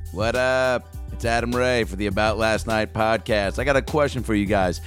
What up? It's Adam Ray for the About Last Night podcast. I got a question for you guys.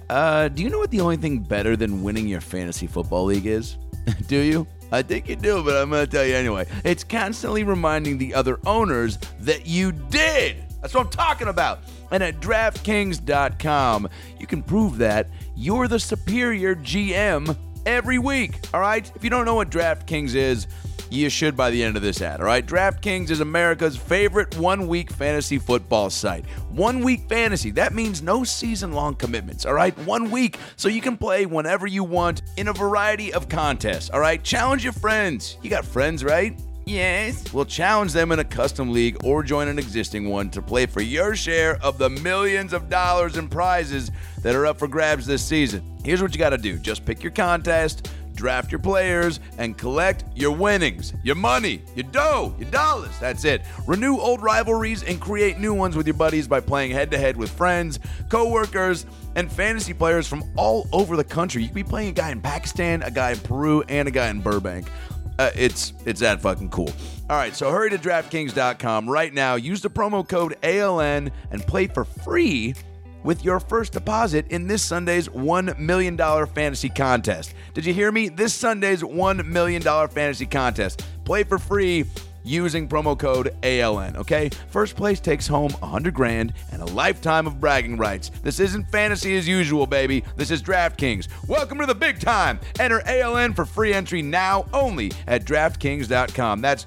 Do you know what the only thing better than winning your fantasy football league is? Do you? I think you do, but I'm going to tell you anyway. It's constantly reminding the other owners that you did. That's what I'm talking about. And at DraftKings.com, you can prove that you're the superior GM every week, all right? If you don't know what DraftKings is, you should by the end of this ad, all right? DraftKings is America's favorite one-week fantasy football site. 1 week fantasy, that means no season-long commitments, all right? 1 week, so you can play whenever you want in a variety of contests, all right? Challenge your friends. You got friends, right? Yes. Well, challenge them in a custom league or join an existing one to play for your share of the millions of dollars in prizes that are up for grabs this season. Here's what you got to do. Just pick your contest, draft your players, and collect your winnings, your money, your dough, your dollars. That's it. Renew old rivalries and create new ones with your buddies by playing head-to-head with friends, coworkers, and fantasy players from all over the country. You could be playing a guy in Pakistan, a guy in Peru, and a guy in Burbank. It's that fucking cool. All right, so hurry to DraftKings.com right now. Use the promo code ALN and play for free with your first deposit in this Sunday's $1 million fantasy contest. Did you hear me? This Sunday's $1 million fantasy contest. Play for free using promo code ALN, okay? First place takes home $100,000 and a lifetime of bragging rights. This isn't fantasy as usual, baby. This is DraftKings. Welcome to the big time. Enter ALN for free entry now only at DraftKings.com. That's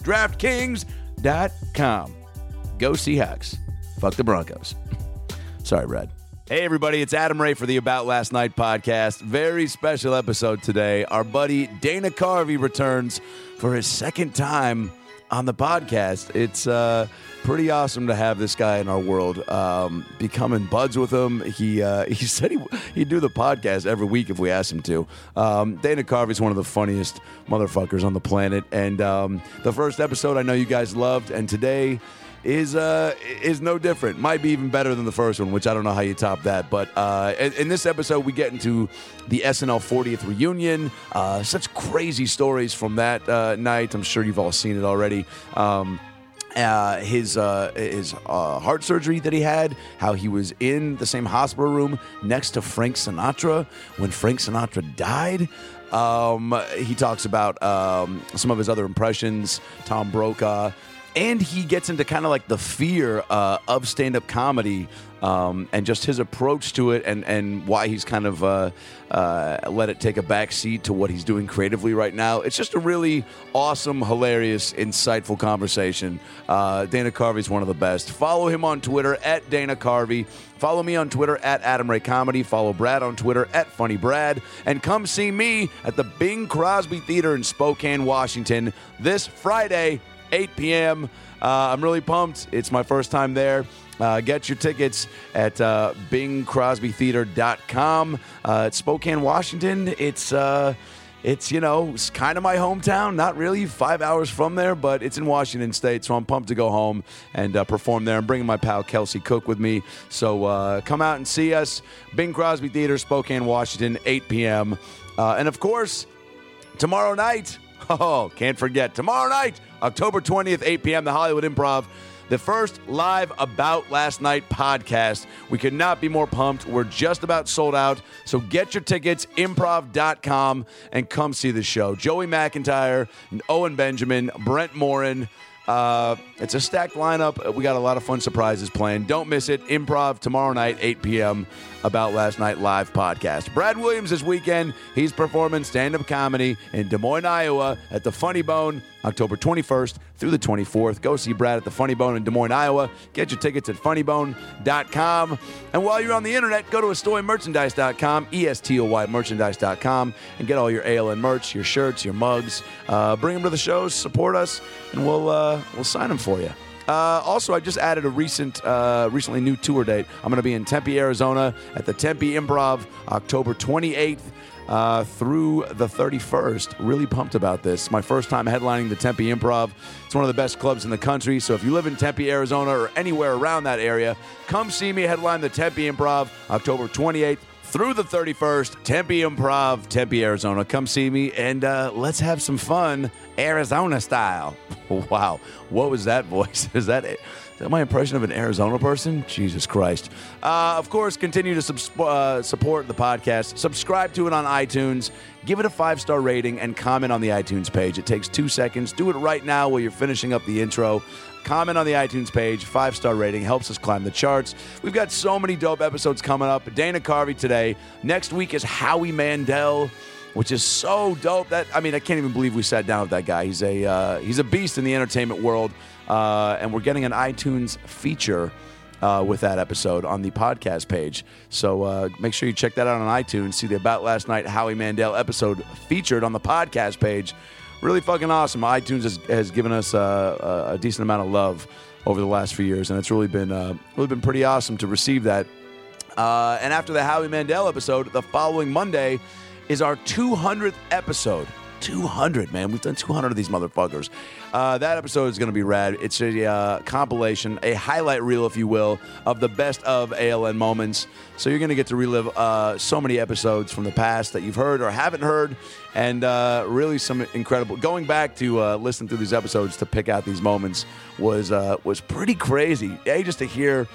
DraftKings.com. Go Seahawks. Fuck the Broncos. Sorry, Brad. Hey, everybody, it's Adam Ray for the About Last Night podcast. Very special episode today. Our buddy Dana Carvey returns for his second time on the podcast. It's pretty awesome to have this guy in our world. Becoming buds with him. He said he'd do the podcast every week if we asked him to. Dana Carvey's one of the funniest motherfuckers on the planet. And the first episode I know you guys loved, and today is no different. Might be even better than the first one, which I don't know how you top that. But in this episode, we get into the SNL 40th reunion. Such crazy stories from that night. I'm sure you've all seen it already. His heart surgery that he had, how he was in the same hospital room next to Frank Sinatra when Frank Sinatra died. He talks about some of his other impressions, Tom Brokaw. And he gets into kind of like the fear of stand-up comedy and just his approach to it and why he's kind of let it take a back seat to what he's doing creatively right now. It's just a really awesome, hilarious, insightful conversation. Dana Carvey's one of the best. Follow him on Twitter at Dana Carvey. Follow me on Twitter at Adam Ray Comedy. Follow Brad on Twitter at Funny Brad. And come see me at the Bing Crosby Theater in Spokane, Washington this Friday, 8 p.m. I'm really pumped. It's my first time there. Get your tickets at BingCrosbyTheater.com. It's Spokane, Washington. It's kind of my hometown. Not really 5 hours from there, but it's in Washington State, so I'm pumped to go home and perform there. I'm bringing my pal Kelsey Cook with me, so come out and see us. Bing Crosby Theater, Spokane, Washington, 8 p.m. And, of course, tomorrow night, can't forget, tomorrow night, October 20th, 8 p.m., the Hollywood Improv, the first live About Last Night podcast. We could not be more pumped. We're just about sold out. So get your tickets, improv.com, and come see the show. Joey McIntyre, Owen Benjamin, Brent Morin. It's a stacked lineup. We got a lot of fun surprises planned. Don't miss it. Improv tomorrow night, 8 p.m., About Last Night live podcast. Brad Williams this weekend. He's performing stand-up comedy in Des Moines, Iowa at the Funny Bone, October 21st through the 24th. Go see Brad at the Funny Bone in Des Moines, Iowa. Get your tickets at funnybone.com. And while you're on the internet, go to estoymerchandise.com, ESTOY merchandise.com, and get all your ALN merch, your shirts, your mugs. Bring them to the shows, support us, and we'll sign them for you. Also, I just added a recently new tour date. I'm going to be in Tempe, Arizona at the Tempe Improv, October 28th through the 31st. Really pumped about this. My first time headlining the Tempe Improv. It's one of the best clubs in the country. So if you live in Tempe, Arizona, or anywhere around that area, come see me headline the Tempe Improv, October 28th through the 31st, Tempe Improv, Tempe, Arizona. Come see me, and let's have some fun, Arizona style. Wow, what was that voice? Is that my impression of an Arizona person? Jesus Christ. Of course, continue to support the podcast. Subscribe to it on iTunes. Give it a 5-star rating and comment on the iTunes page. It takes 2 seconds. Do it right now while you're finishing up the intro. Comment on the iTunes page, 5-star rating, helps us climb the charts. We've got so many dope episodes coming up. Dana Carvey today. Next week is Howie Mandel, which is so dope. I can't even believe we sat down with that guy. He's a beast in the entertainment world, and we're getting an iTunes feature with that episode on the podcast page. So make sure you check that out on iTunes. See the About Last Night Howie Mandel episode featured on the podcast page. Really fucking awesome. iTunes has given us a decent amount of love over the last few years, and it's really been pretty awesome to receive that. And after the Howie Mandel episode, the following Monday is our 200th episode. 200, man. We've done 200 of these motherfuckers. That episode is going to be rad. It's a compilation, a highlight reel, if you will, of the best of ALN moments. So you're going to get to relive so many episodes from the past that you've heard or haven't heard, and really some incredible. Going back to listen through these episodes to pick out these moments was pretty crazy. Just to hear,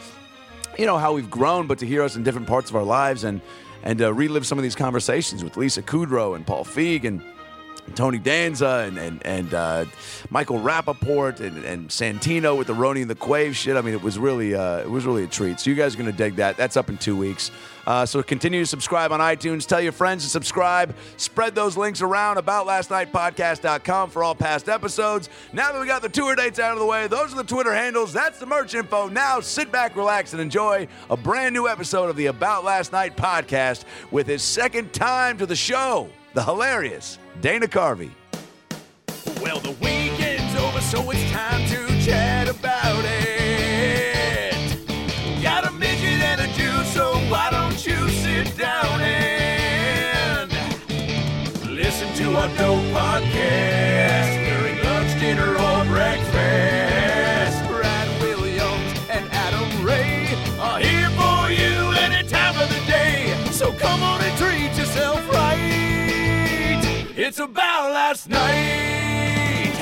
how we've grown, but to hear us in different parts of our lives and relive some of these conversations with Lisa Kudrow and Paul Feig and Tony Danza and Michael Rappaport and Santino with the Roni and the Quave shit. It was really a treat. So you guys are going to dig that. That's up in 2 weeks. So continue to subscribe on iTunes. Tell your friends to subscribe. Spread those links around. AboutLastNightPodcast.com for all past episodes. Now that we got the tour dates out of the way, those are the Twitter handles. That's the merch info. Now sit back, relax, and enjoy a brand new episode of the About Last Night podcast with his second time to the show, the hilarious Dana Carvey. Well, the weekend's over, so it's time to chat about it. Got a midget and a Jew, so why don't you sit down and listen to our dope podcast during lunch, dinner, or breakfast. Brad Williams and Adam Ray are here for you any time of the day, so come on and treat yourself right. It's About Last Night.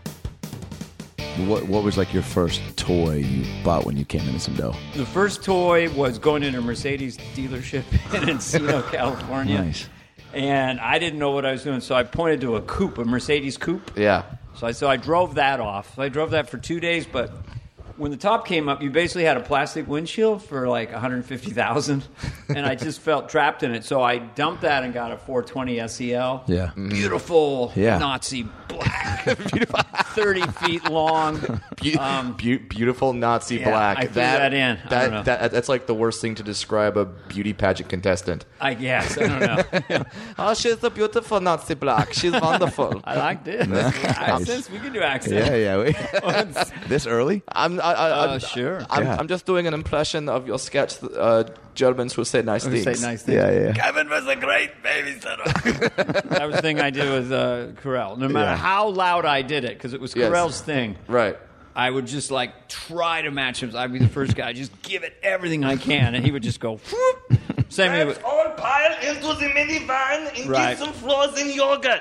What was like your first toy you bought when you came into some dough? The first toy was going into a Mercedes dealership in Encino, California. Nice. And I didn't know what I was doing, so I pointed to a coupe, a Mercedes coupe. Yeah. So I drove that off. So I drove that for 2 days, but when the top came up, you basically had a plastic windshield for like $150,000, and I just felt trapped in it. So I dumped that and got a 420 SEL. Yeah. Beautiful Nazi black, 30 feet long. Beautiful Nazi black. I threw that in. I don't know. That's like the worst thing to describe a beauty pageant contestant. I guess. I don't know. Oh, she's a beautiful Nazi black. She's wonderful. I like this. Accents. We can do accents. Yeah. This early? Sure. I'm just doing an impression of your sketch. Germans will say nice things. Say nice things. Yeah. Kevin was a great babysitter. That was the thing I did with Carell. No matter how loud I did it, because it was Carell's thing. Right. I would just try to match him. I'd be the first guy. Just give it everything I can, and he would just go. Whoop. Same thing. Let's all pile into the minivan and get some frozen yogurt.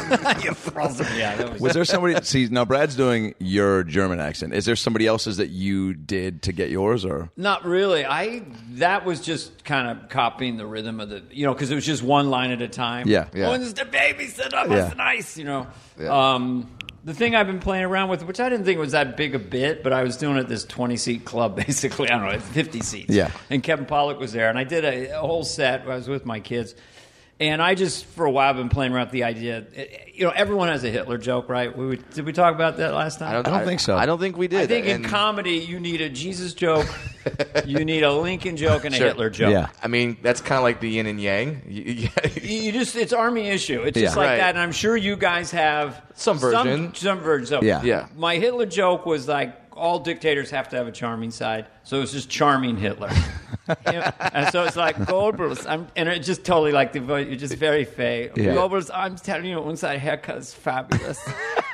Was there somebody? See, now Brad's doing your German accent. Is there somebody else's that you did to get yours, or not really? That was just kind of copying the rhythm of the, because it was just one line at a time. Yeah. Oh, and it's the babysitter was nice, Yeah. The thing I've been playing around with, which I didn't think was that big a bit, but I was doing at this 20-seat club, basically. I don't know, 50 seats. Yeah. And Kevin Pollak was there, and I did a whole set. I was with my kids. And I just, for a while, been playing around with the idea. Everyone has a Hitler joke, right? Did we talk about that last time? I don't think so. I don't think we did. I think in comedy, you need a Jesus joke, you need a Lincoln joke, and a Hitler joke. Yeah. I mean, that's kind of like the yin and yang. It's army issue. It's just like that, and I'm sure you guys have some version. Some versions of it. Yeah. My Hitler joke was like, all dictators have to have a charming side, so it's just charming Hitler. And so it's like Goebbels, and it's just totally like the voice, you're just very fake. Yeah. Goebbels, I'm telling you, unser haircut is fabulous.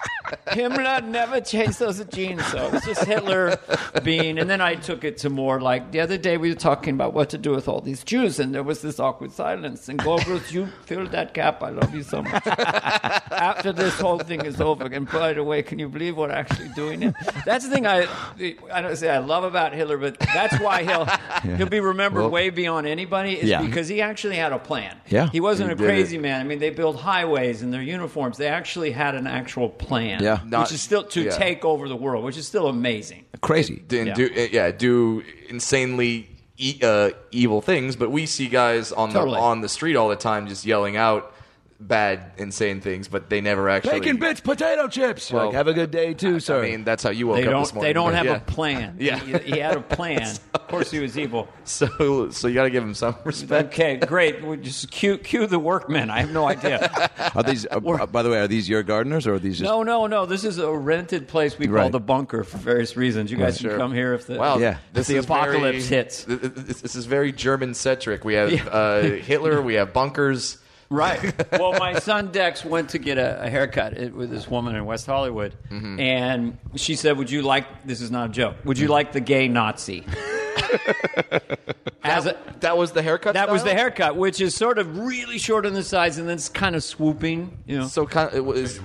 Himmler never changed those genes, so it's just Hitler being. And then I took it to more like the other day we were talking about what to do with all these Jews, and there was this awkward silence. And Goebbels, you filled that gap. I love you so much. After this whole thing is over, and by the way, can you believe we're actually doing it? That's the thing I don't say I love about Hitler, but that's why he'll be remembered way beyond anybody is because he actually had a plan. Yeah. He wasn't a crazy man. I mean, they built highways and their uniforms. They actually had an actual plan. Yeah. Which is still to take over the world, which is still amazing. Crazy. Do insanely evil things, but we see guys on the street all the time just yelling out bad, insane things, but they never actually. Bacon bits, potato chips. Well, like, have a good day too, sir. I mean, that's how you woke up this morning. They don't have a plan. Yeah. He had a plan. Of course, he was evil. So you got to give him some respect. Okay, great. We just cue the workmen. I have no idea. Are these? By the way, are these your gardeners or are these just? No. This is a rented place we call the bunker for various reasons. You guys can come here if the apocalypse hits. This is very German-centric. We have Hitler. We have bunkers. Right. Well, my son Dex went to get a haircut with this woman in West Hollywood, and she said, "Would you like? This is not a joke. Would you like the gay Nazi?" That was the haircut. That was the haircut, which is sort of really short on the sides, and then it's kind of swooping. You know. So kind of, it was.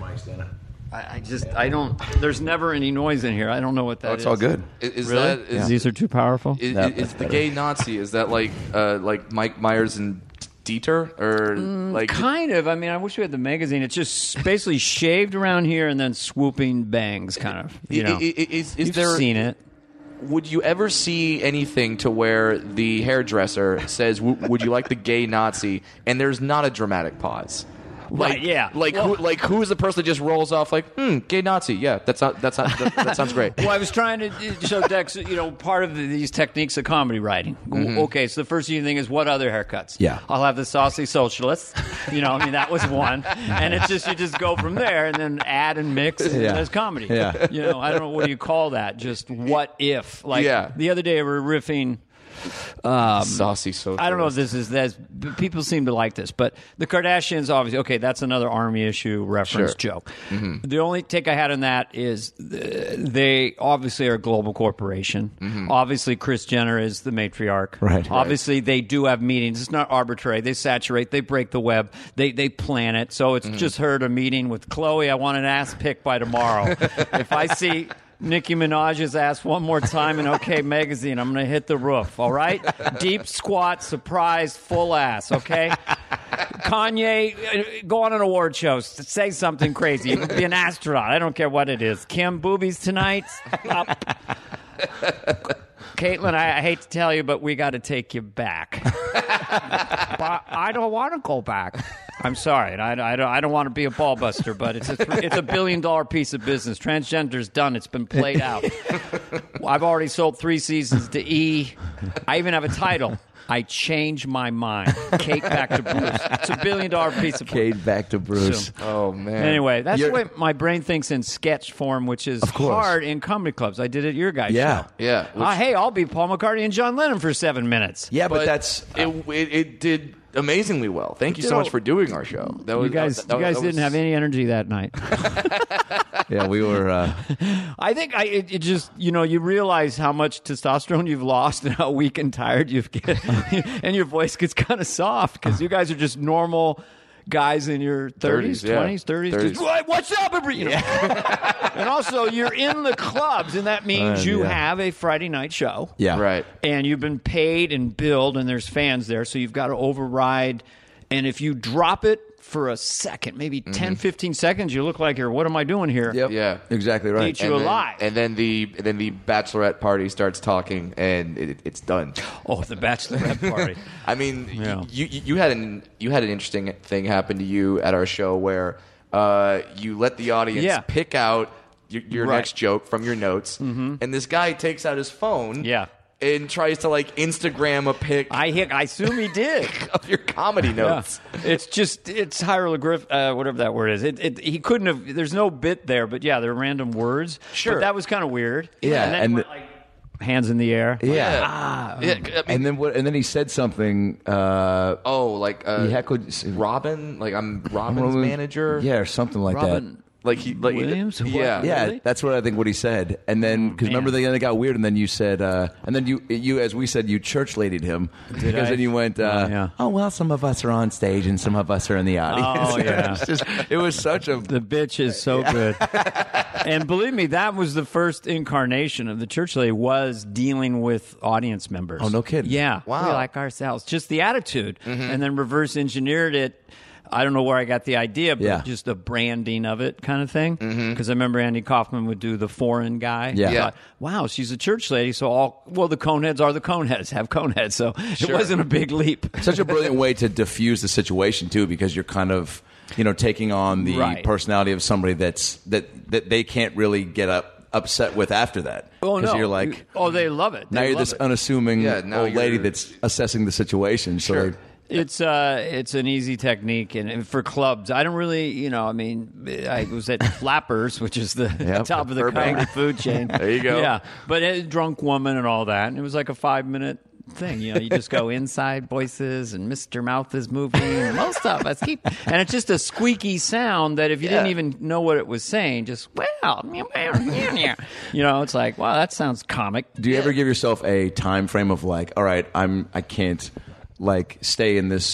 I don't. There's never any noise in here. I don't know what that is. It's all good. These are too powerful? Is the gay Nazi? Is that like Mike Myers and Dieter, or like kind of? I mean, I wish we had the magazine. It's just basically shaved around here and then swooping bangs, kind of. You know, you've seen it? Would you ever see anything to where the hairdresser says, "Would you like the gay Nazi?" and there's not a dramatic pause? Right, yeah. Who is the person that just rolls off like, gay Nazi? Yeah, that sounds great. Well, I was trying to show Dex, part of these techniques of comedy writing. Okay, so the first thing is, what other haircuts? Yeah. I'll have the saucy socialist. That was one. And it's just, you just go from there and then add and mix, and there's comedy. Yeah. I don't know, what do you call that? Just what if? The other day we were riffing. Saucy socialist. I don't know if this is people seem to like this, but the Kardashians, obviously, that's another army issue reference joke. The only take I had on that is they obviously are a global corporation. Obviously, Kris Jenner is the matriarch. Right. Obviously, they do have meetings. It's not arbitrary. They saturate. They break the web. They plan it. So it's just heard a meeting with Khloe. I want an ass pic by tomorrow. If I see Nicki Minaj's ass one more time in OK Magazine, I'm going to hit the roof, all right? Deep squat, surprise, full ass, okay? Kanye, go on an award show, say something crazy. Be an astronaut. I don't care what it is. Kim, boobies tonight? Up. Caitlin, I hate to tell you, but we got to take you back. But I don't want to go back. I'm sorry. I don't want to be a ball buster, but it's a $1 billion piece of business. Transgender's done. It's been played out. I've already sold 3 seasons to E! I even have a title. I changed my mind. Kate back to Bruce. It's $1 billion piece of Kate back to Bruce. So, oh man. Anyway, that's the way my brain thinks in sketch form, which is hard in comedy clubs. I did it at your guys' show. Yeah. Hey, I'll be Paul McCartney and John Lennon for 7 minutes. Yeah, but that's it did amazingly well. Thank you so much for doing our show. You guys didn't have any energy that night. Yeah, we were. I think it just you realize how much testosterone you've lost and how weak and tired you've get, and your voice gets kind of soft because you guys are just normal guys in your 30s, 20s, 30s. Just, what's up, everybody? And also, you're in the clubs, and that means you have a Friday night show. Yeah. Right. And you've been paid and billed, and there's fans there, so you've got to override. And if you drop it for a second, maybe 10, 15 seconds, you look like what am I doing here? Yep. Yeah. Exactly right. Eat you alive. And then the bachelorette party starts talking, and it's done. Oh, the bachelorette party. I mean, you had an interesting thing happen to you at our show where you let the audience pick out your next joke from your notes, and this guy takes out his phone. Yeah. And tries to Instagram a pic. I assume he did of your comedy notes. Yeah. It's hieroglyph, whatever that word is. He couldn't have. There's no bit there, but they're random words. Sure, but that was kind of weird. Yeah, and then he went, hands in the air. Yeah, I mean, and then he said something. He heckled Robin. I'm Robin's manager. Yeah, or something like that. Williams? Yeah. Yeah, Really? that's what I think what he said. And then, because remember, then it got weird, and then you said, and then you, as we said, you church ladied him. Because then you went, oh, well, some of us are on stage and some of us are in the audience. Oh, yeah. It was such a... The bitch is so good. And believe me, that was the first incarnation of the church lady, was dealing with audience members. Oh, no kidding. Yeah. Wow. We like ourselves. Just the attitude. And then reverse engineered it. I don't know where I got the idea, but just the branding of it kind of thing. Because I remember Andy Kaufman would do the foreign guy. Yeah. I thought, wow, she's a church lady, so the Coneheads are the Coneheads, have Coneheads. So it wasn't a big leap. Such a brilliant way to diffuse the situation, too, because you're kind of, taking on the personality of somebody that they can't really get upset with after that. Oh, no. You're like... they love it. Now you're this unassuming old lady you're- that's assessing the situation. So Sure. It's an easy technique, and for clubs, I don't really, I was at Flappers, which is the top of the kind food chain. There you go. Yeah, but a drunk woman and all that, and it was like a 5-minute thing. You just go inside voices, and Mr. Mouth is moving, and most of us keep, and it's just a squeaky sound that if you didn't even know what it was saying, just it's like, wow, that sounds comic. do you ever give yourself a time frame of like, all right, I can't like stay in this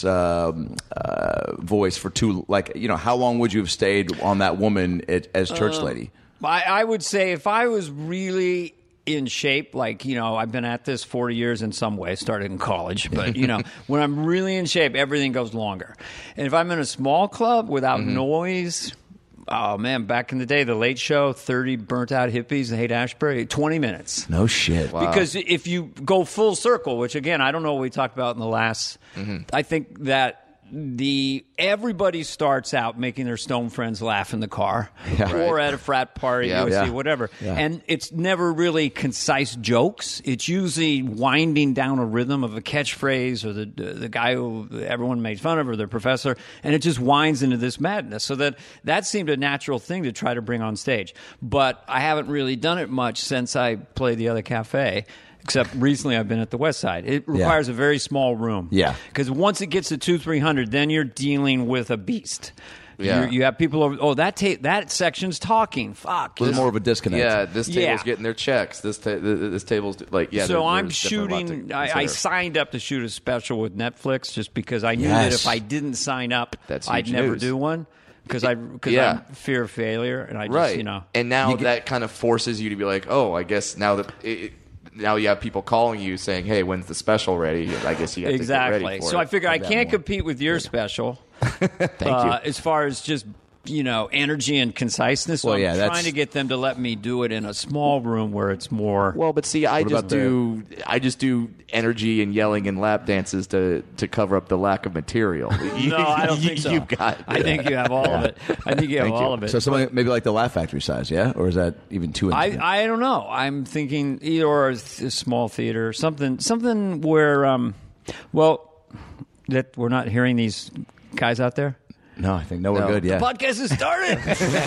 voice for too, like, how long would you have stayed on that woman as church lady? I would say if I was really in shape, like, I've been at this 40 years in some way, started in college, but, when I'm really in shape, everything goes longer. And if I'm in a small club without noise, oh, man, back in the day, the Late Show, 30 burnt-out hippies in Haight-Ashbury, 20 minutes. No shit. Wow. Because if you go full circle, which, again, I don't know what we talked about in the last, I think that everybody starts out making their stone friends laugh in the car or at a frat party, whatever. Yeah. And it's never really concise jokes. It's usually winding down a rhythm of a catchphrase or the guy who everyone made fun of or their professor, and it just winds into this madness. So that seemed a natural thing to try to bring on stage. But I haven't really done it much since I played the other cafe. Except recently I've been at the West Side. It requires a very small room. Yeah. Because once it gets to 200-300, then you're dealing with a beast. Yeah. You have people over, that section's talking. Fuck. A little more of a disconnect. Yeah, this table's getting their checks. This table's like, So I'm shooting. I signed up to shoot a special with Netflix just because I knew that if I didn't sign up, I'd never do one. Because I'm fear of failure, and I just And now that kind of forces you to be like, oh, I guess now that now you have people calling you saying, hey, when's the special ready? I guess you have to get ready for it. So I figure I can't compete with your special. Thank you. As far as just energy and conciseness. So I'm trying to get them to let me do it in a small room where it's more. Well, but see, I just do energy and yelling and lap dances to cover up the lack of material. No, I don't think so. I think you have all of it. I think you have all of it. So something maybe like the Laugh Factory size, or is that even too intimate? I don't know. I'm thinking either a small theater, something where, that we're not hearing these guys out there. No, I think we're good. Yeah, the podcast has started.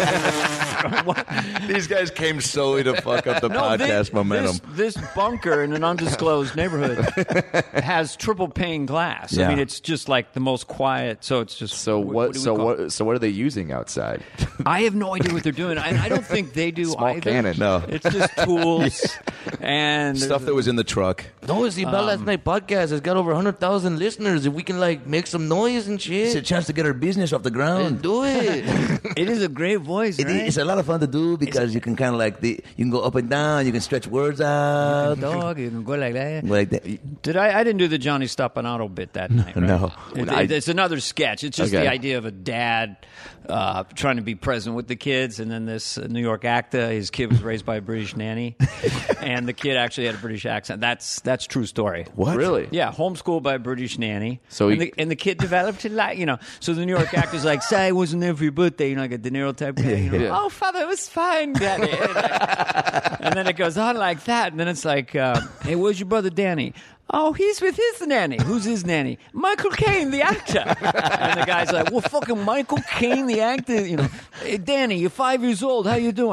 These guys came solely to fuck up the podcast momentum. This bunker in an undisclosed neighborhood has triple pane glass. Yeah. I mean, it's just like the most quiet. So it's just what are they using outside? I have no idea what they're doing. I don't think they do Small either. cannon. No, it's just tools and stuff that was in the truck. No, it's the About Last Night podcast. It's got over 100,000 listeners. If we can make some noise and shit, it's a chance to get our business off the ground. Let's do it. It is a great voice. It's a lot of fun to do because you can kind of you can go up and down. You can stretch words out. You can go like that. I didn't do the Johnny Stoppanato bit that night. Right? No, it's another sketch. It's just the idea of a dad trying to be present with the kids, and then this New York actor. His kid was raised by a British nanny, and the kid actually had a British accent. That's true story. What? Really? Yeah, homeschooled by a British nanny. So and the kid developed to So the New York actor's like, "Say I wasn't there for your birthday," like a De Niro type guy. Oh, father, it was fine, Daddy. And then it goes on like that, and then it's like, "Hey, where's your brother Danny?" Oh, he's with his nanny. Who's his nanny? Michael Caine, the actor. And the guy's like, well, fucking Michael Caine, the actor. Hey, Danny, you're 5 years old. How you doing?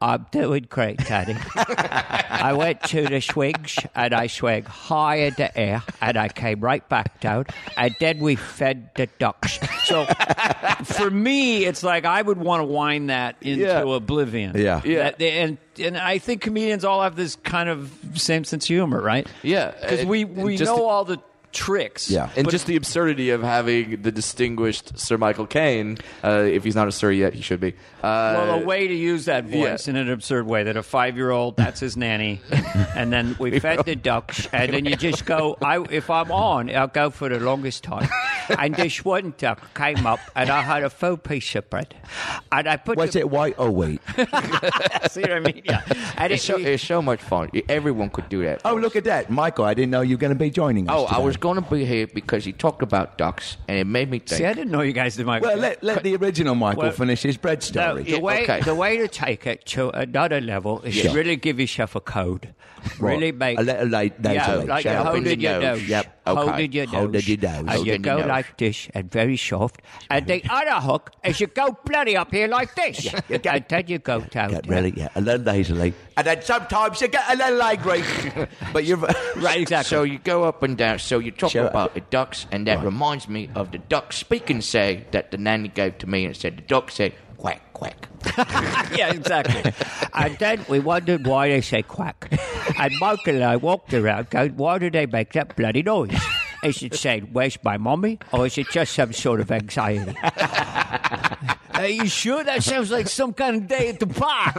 I'm doing great, Daddy. I went to the swings, and I swung high in the air, and I came right back down, and then we fed the ducks. So for me, it's like I would want to wind that into oblivion. Yeah. And I think comedians all have this kind of same sense of humor, right? Yeah. Because we know all the tricks. Yeah. And just the absurdity of having the distinguished Sir Michael Caine, if he's not a Sir yet, he should be. Well, a way to use that voice in an absurd way, that a 5-year-old, that's his nanny, and then we fed the ducks, and then you just go, if I'm on, I'll go for the longest time. And this one duck came up, and I had a full piece of bread. And I put Was it white or wheat? See what I mean? Yeah. And It's so much fun. Everyone could do that. Oh, look at that. Michael, I didn't know you were going to be joining us I today. was going to be here because he talked about ducks, and it made me think. See, I didn't know you guys did my... Well, let the original Michael finish his bread story. The way to take it to another level is to really give yourself a code. Really make a little like like you're holding your nose. Yep. Holding your nose. And you go like this and very soft. And the other hook is you go bloody up here like this. And then you go down. A little lazily. And then sometimes you get a little angry. But you're right, exactly. So you go up and down. So you talk about the ducks, and that reminds me of the duck speaking say that the nanny gave to me, and said the duck said quack quack. Yeah, exactly. And then we wondered why they say quack. And Michael and I walked around going, why do they make that bloody noise? Is it saying, where's my mommy? Or is it just some sort of anxiety? Are you sure? That sounds like some kind of day at the park.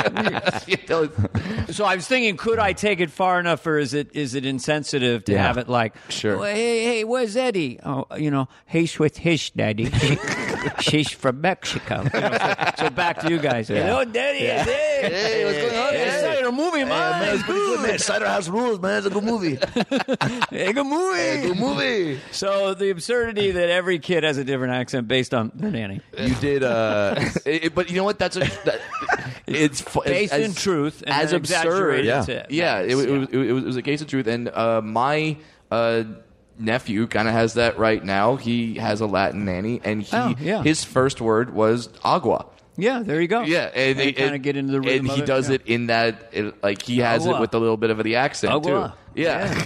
So I was thinking, could I take it far enough, or is it insensitive to have it like, sure. Hey, where's Eddie? Oh, he's with his daddy. She's from Mexico. So back to you guys. Hello, Daddy. Hey, what's going on? I started a movie, man. It's pretty good, man. Cider House Rules, man. It's a good movie. Hey, good movie. Good movie. So the absurdity that every kid has a different accent based on their nanny. You did, but you know what? It's based in truth and as absurd. Yeah, it was a case of truth, and my nephew kind of has that right now. He has a Latin nanny, and his first word was agua. Yeah, there you go. Yeah, and they kind of get into the rhythm. And he does it in that, like he has it with a little bit of the accent too. Yeah.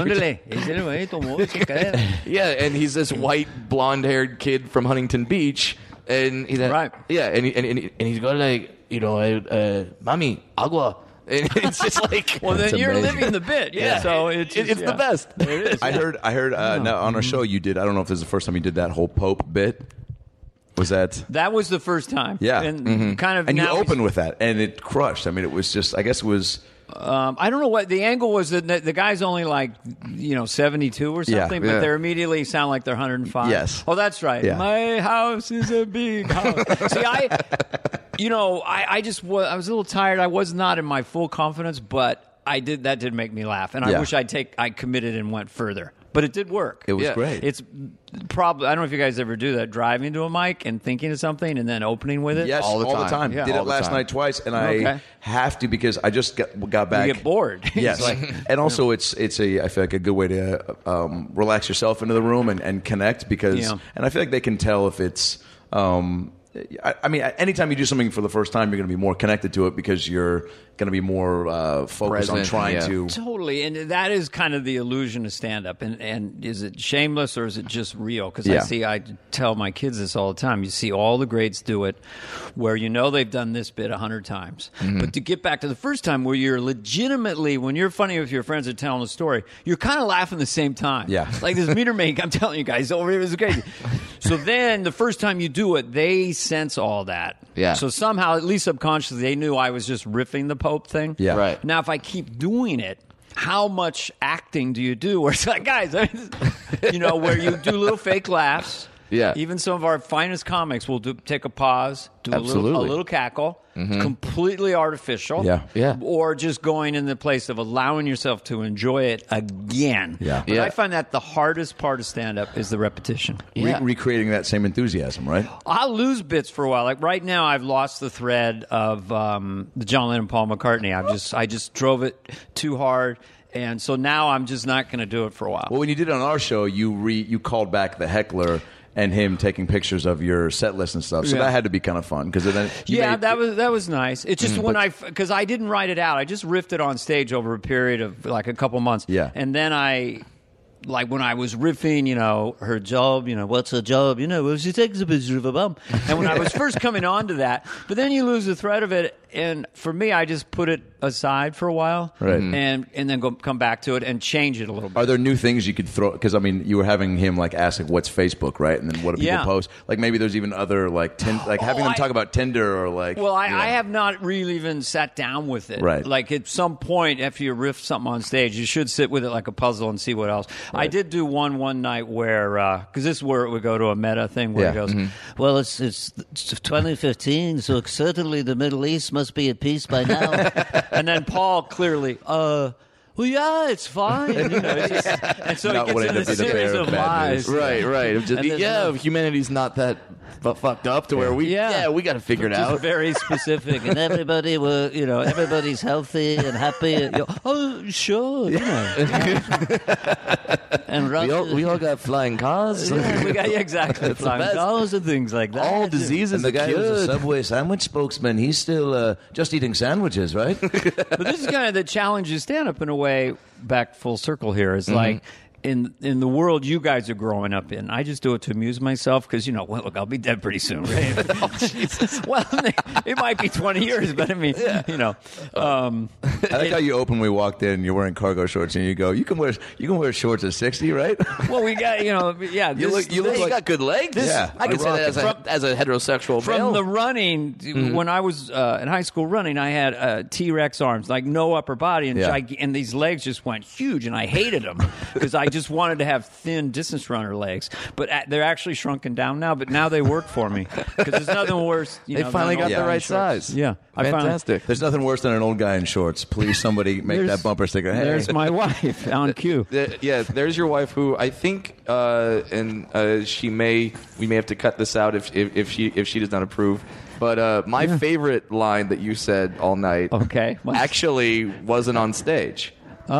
Yeah, and he's this white, blonde-haired kid from Huntington Beach, and he's right. Yeah, and he's got like, mommy, agua. And it's just like, well, then you're living the bit. Yeah, so it's the best. It is. I heard. Now on our show you did. I don't know if this is the first time you did that whole Pope bit. Was that? That was the first time. Yeah, and kind of. And you opened with that, and it crushed. I mean, it was just. I guess it was. I don't know what the angle was. That the guy's only like 72 or something, but they immediately sound like they're 105. Yes. Oh, that's right. Yeah. My house is a big house. See, I was a little tired. I was not in my full confidence, but that did make me laugh, and I wish I committed and went further. But it did work. It was great. It's probably, I don't know if you guys ever do that, driving to a mic and thinking of something and then opening with it. Yes, all the time. Yeah. Did it last night twice, and I have to because I just got back. You get bored. Yes, and also I feel like a good way to relax yourself into the room and connect because, and I feel like they can tell if it's. I mean, anytime you do something for the first time, you're going to be more connected to it because you're going to be more focused on trying to. Totally, and that is kind of the illusion of stand-up. And is it shameless or is it just real? Because I tell my kids this all the time. You see all the greats do it where they've done this bit 100 times. Mm-hmm. But to get back to the first time where you're legitimately, when you're funny with your friends are telling a story, you're kind of laughing at the same time. Yeah. Like this meter maid, I'm telling you guys, over here is crazy. So then the first time you do it, they sense all that. Yeah. So somehow, at least subconsciously, they knew I was just riffing the Pope thing. Yeah. Right. Now, if I keep doing it, how much acting do you do? Where it's like, guys, where you do little fake laughs. Yeah. Even some of our finest comics will take a pause, do a little cackle, completely artificial. Yeah. Yeah. Or just going in the place of allowing yourself to enjoy it again. Yeah. But I find that the hardest part of stand-up is the repetition. Recreating that same enthusiasm, right? I'll lose bits for a while. Like right now, I've lost the thread of the John Lennon, Paul McCartney. I just drove it too hard. And so now I'm just not going to do it for a while. Well, when you did it on our show, you called back the heckler. and him taking pictures of your set list and stuff. So that had to be kind of fun because then that was nice. It's just because I didn't write it out, I just riffed it on stage over a period of like a couple months. Yeah, and then like when I was riffing, her job, what's her job? Well, she takes a picture of a bum. And when I was first coming on to that, but then you lose the thread of it. And for me, I just put it aside for a while, right? And then come back to it and change it a little bit. Are there new things you could throw? Because I mean, you were having him like ask like, what's Facebook, right? And then what do people post? Like maybe there's even other like having them talk about Tinder or like. Well, I have not really even sat down with it. Right. Like at some point, after you riff something on stage, you should sit with it like a puzzle and see what else. Right. I did do one night where because this is where it would go to a meta thing where it goes, well, it's 2015, so certainly the Middle East must be at peace by now. And then Paul clearly, well, yeah, it's fine. And so not he gets in a series of lies. Right. Humanity's not that fucked up to where we got to figure it out. Very specific, and everybody's healthy and happy. Oh, sure. And we all got flying cars. We got exactly flying cars and things like that. All diseases. And the guy who's a Subway sandwich spokesman, he's still just eating sandwiches, right? But this is kind of the challenge of stand-up in a way. Back full circle here is like. In the world you guys are growing up in, I just do it to amuse myself because, look, I'll be dead pretty soon, right? Well, it might be 20 years, but I mean, I like how you opened when we walked in, you're wearing cargo shorts, and you go, you can wear shorts at 60, right? Well, we got, you look like, got good legs. I can say that as a heterosexual male. From the running, when I was in high school running, I had T-Rex arms, like no upper body, and these legs just went huge, and I hated them because I just wanted to have thin distance runner legs, but they're actually shrunken down now. But now they work for me because there's nothing worse. They finally got the right size. Yeah, fantastic. There's nothing worse than an old guy in shorts. Please, somebody make that bumper sticker. Hey. There's my wife on cue. There's your wife, who I think, we may have to cut this out if she does not approve. But my favorite line that you said all night, actually wasn't on stage.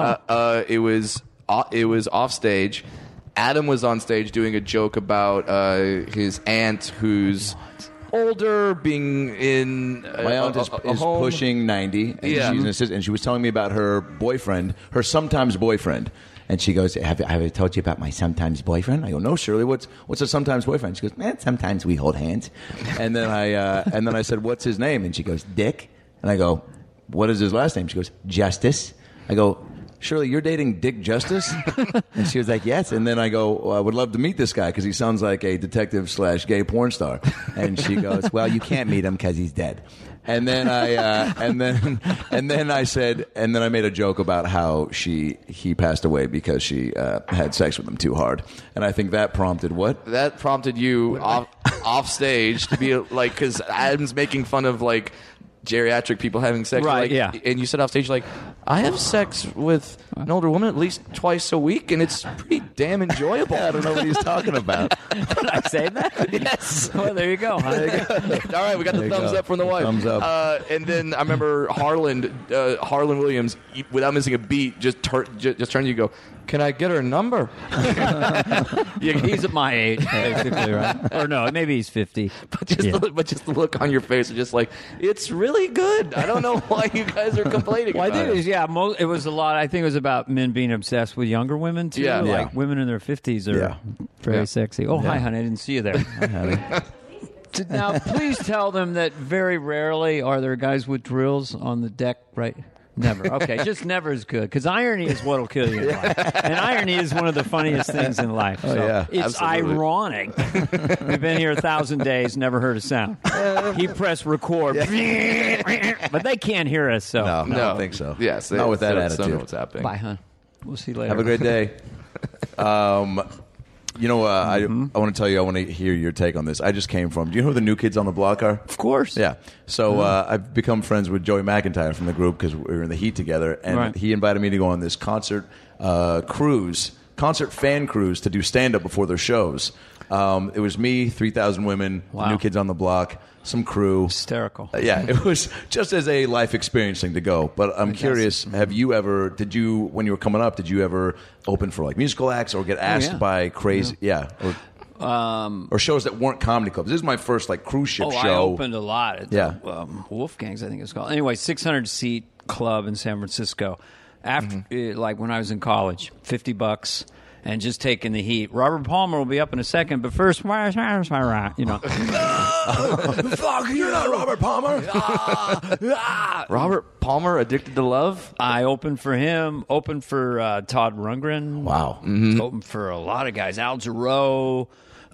It was off stage. Adam was on stage doing a joke about his aunt who's older, being in my aunt is pushing 90, and she was telling me about her boyfriend, her sometimes boyfriend. And she goes, have I told you about my sometimes boyfriend? I go, no, Shirley, what's a sometimes boyfriend? She goes, sometimes we hold hands. And then I said, what's his name? And she goes, Dick. And I go, what is his last name? She goes, Justice. I go, Shirley, you're dating Dick Justice? And she was like, yes. And then I go, I would love to meet this guy because he sounds like a detective/gay porn star. And she goes, well, you can't meet him because he's dead. And then and then I made a joke about how he passed away because she had sex with him too hard. And I think that prompted what? That prompted you off stage to be like, because Adam's making fun of like geriatric people having sex, right? And you said off stage like, I have sex with an older woman at least twice a week, and it's pretty damn enjoyable. I don't know what he's talking about. Did I say that? Yes. Well, there you go. All right, we got the thumbs up from the wife. Thumbs up. And then I remember Harlan Williams, without missing a beat, just turned to you and go, can I get her number? He's at my age, basically, right? Or no, maybe he's 50. But just the look on your face is just like, it's really good. I don't know why you guys are complaining about it. It was a lot. I think it was about men being obsessed with younger women, too. Yeah. Like women in their 50s are very sexy. Oh, hi, honey. I didn't see you there. Hi, honey. Now, please tell them that very rarely are there guys with drills on the deck, right? Never. Okay, just never is good. Because irony is what will kill you in life. And irony is one of the funniest things in life. So it's absolutely ironic. We've been here 1,000 days, never heard a sound. He pressed record. But they can't hear us, so. No, I don't think so. Yes. Not with that attitude. Don't know what's happening. Bye, hon. We'll see you later. Have a great day. I want to tell you, I want to hear your take on this. I just came from, do you know who the New Kids on the Block are? Of course. Yeah. So I've become friends with Joey McIntyre from the group because we were in the Heat together. And he invited me to go on this concert fan cruise to do stand-up before their shows. It was me, 3,000 women, the New Kids on the Block, some crew. Hysterical. It was just as a life experience thing to go. But I'm curious, when you were coming up, did you ever open for like musical acts or get asked by crazy? or shows that weren't comedy clubs? This is my first like cruise ship show. I opened a lot at Yeah. Wolfgang's, I think it's called. Anyway, 600-seat club in San Francisco. After like when I was in college, $50. And just taking the heat. Robert Palmer will be up in a second, but first, you know. Fuck, you're not Robert Palmer. Robert Palmer, Addicted to Love? I opened for him, opened for Todd Rundgren. Wow. Opened for a lot of guys. Al Jarreau.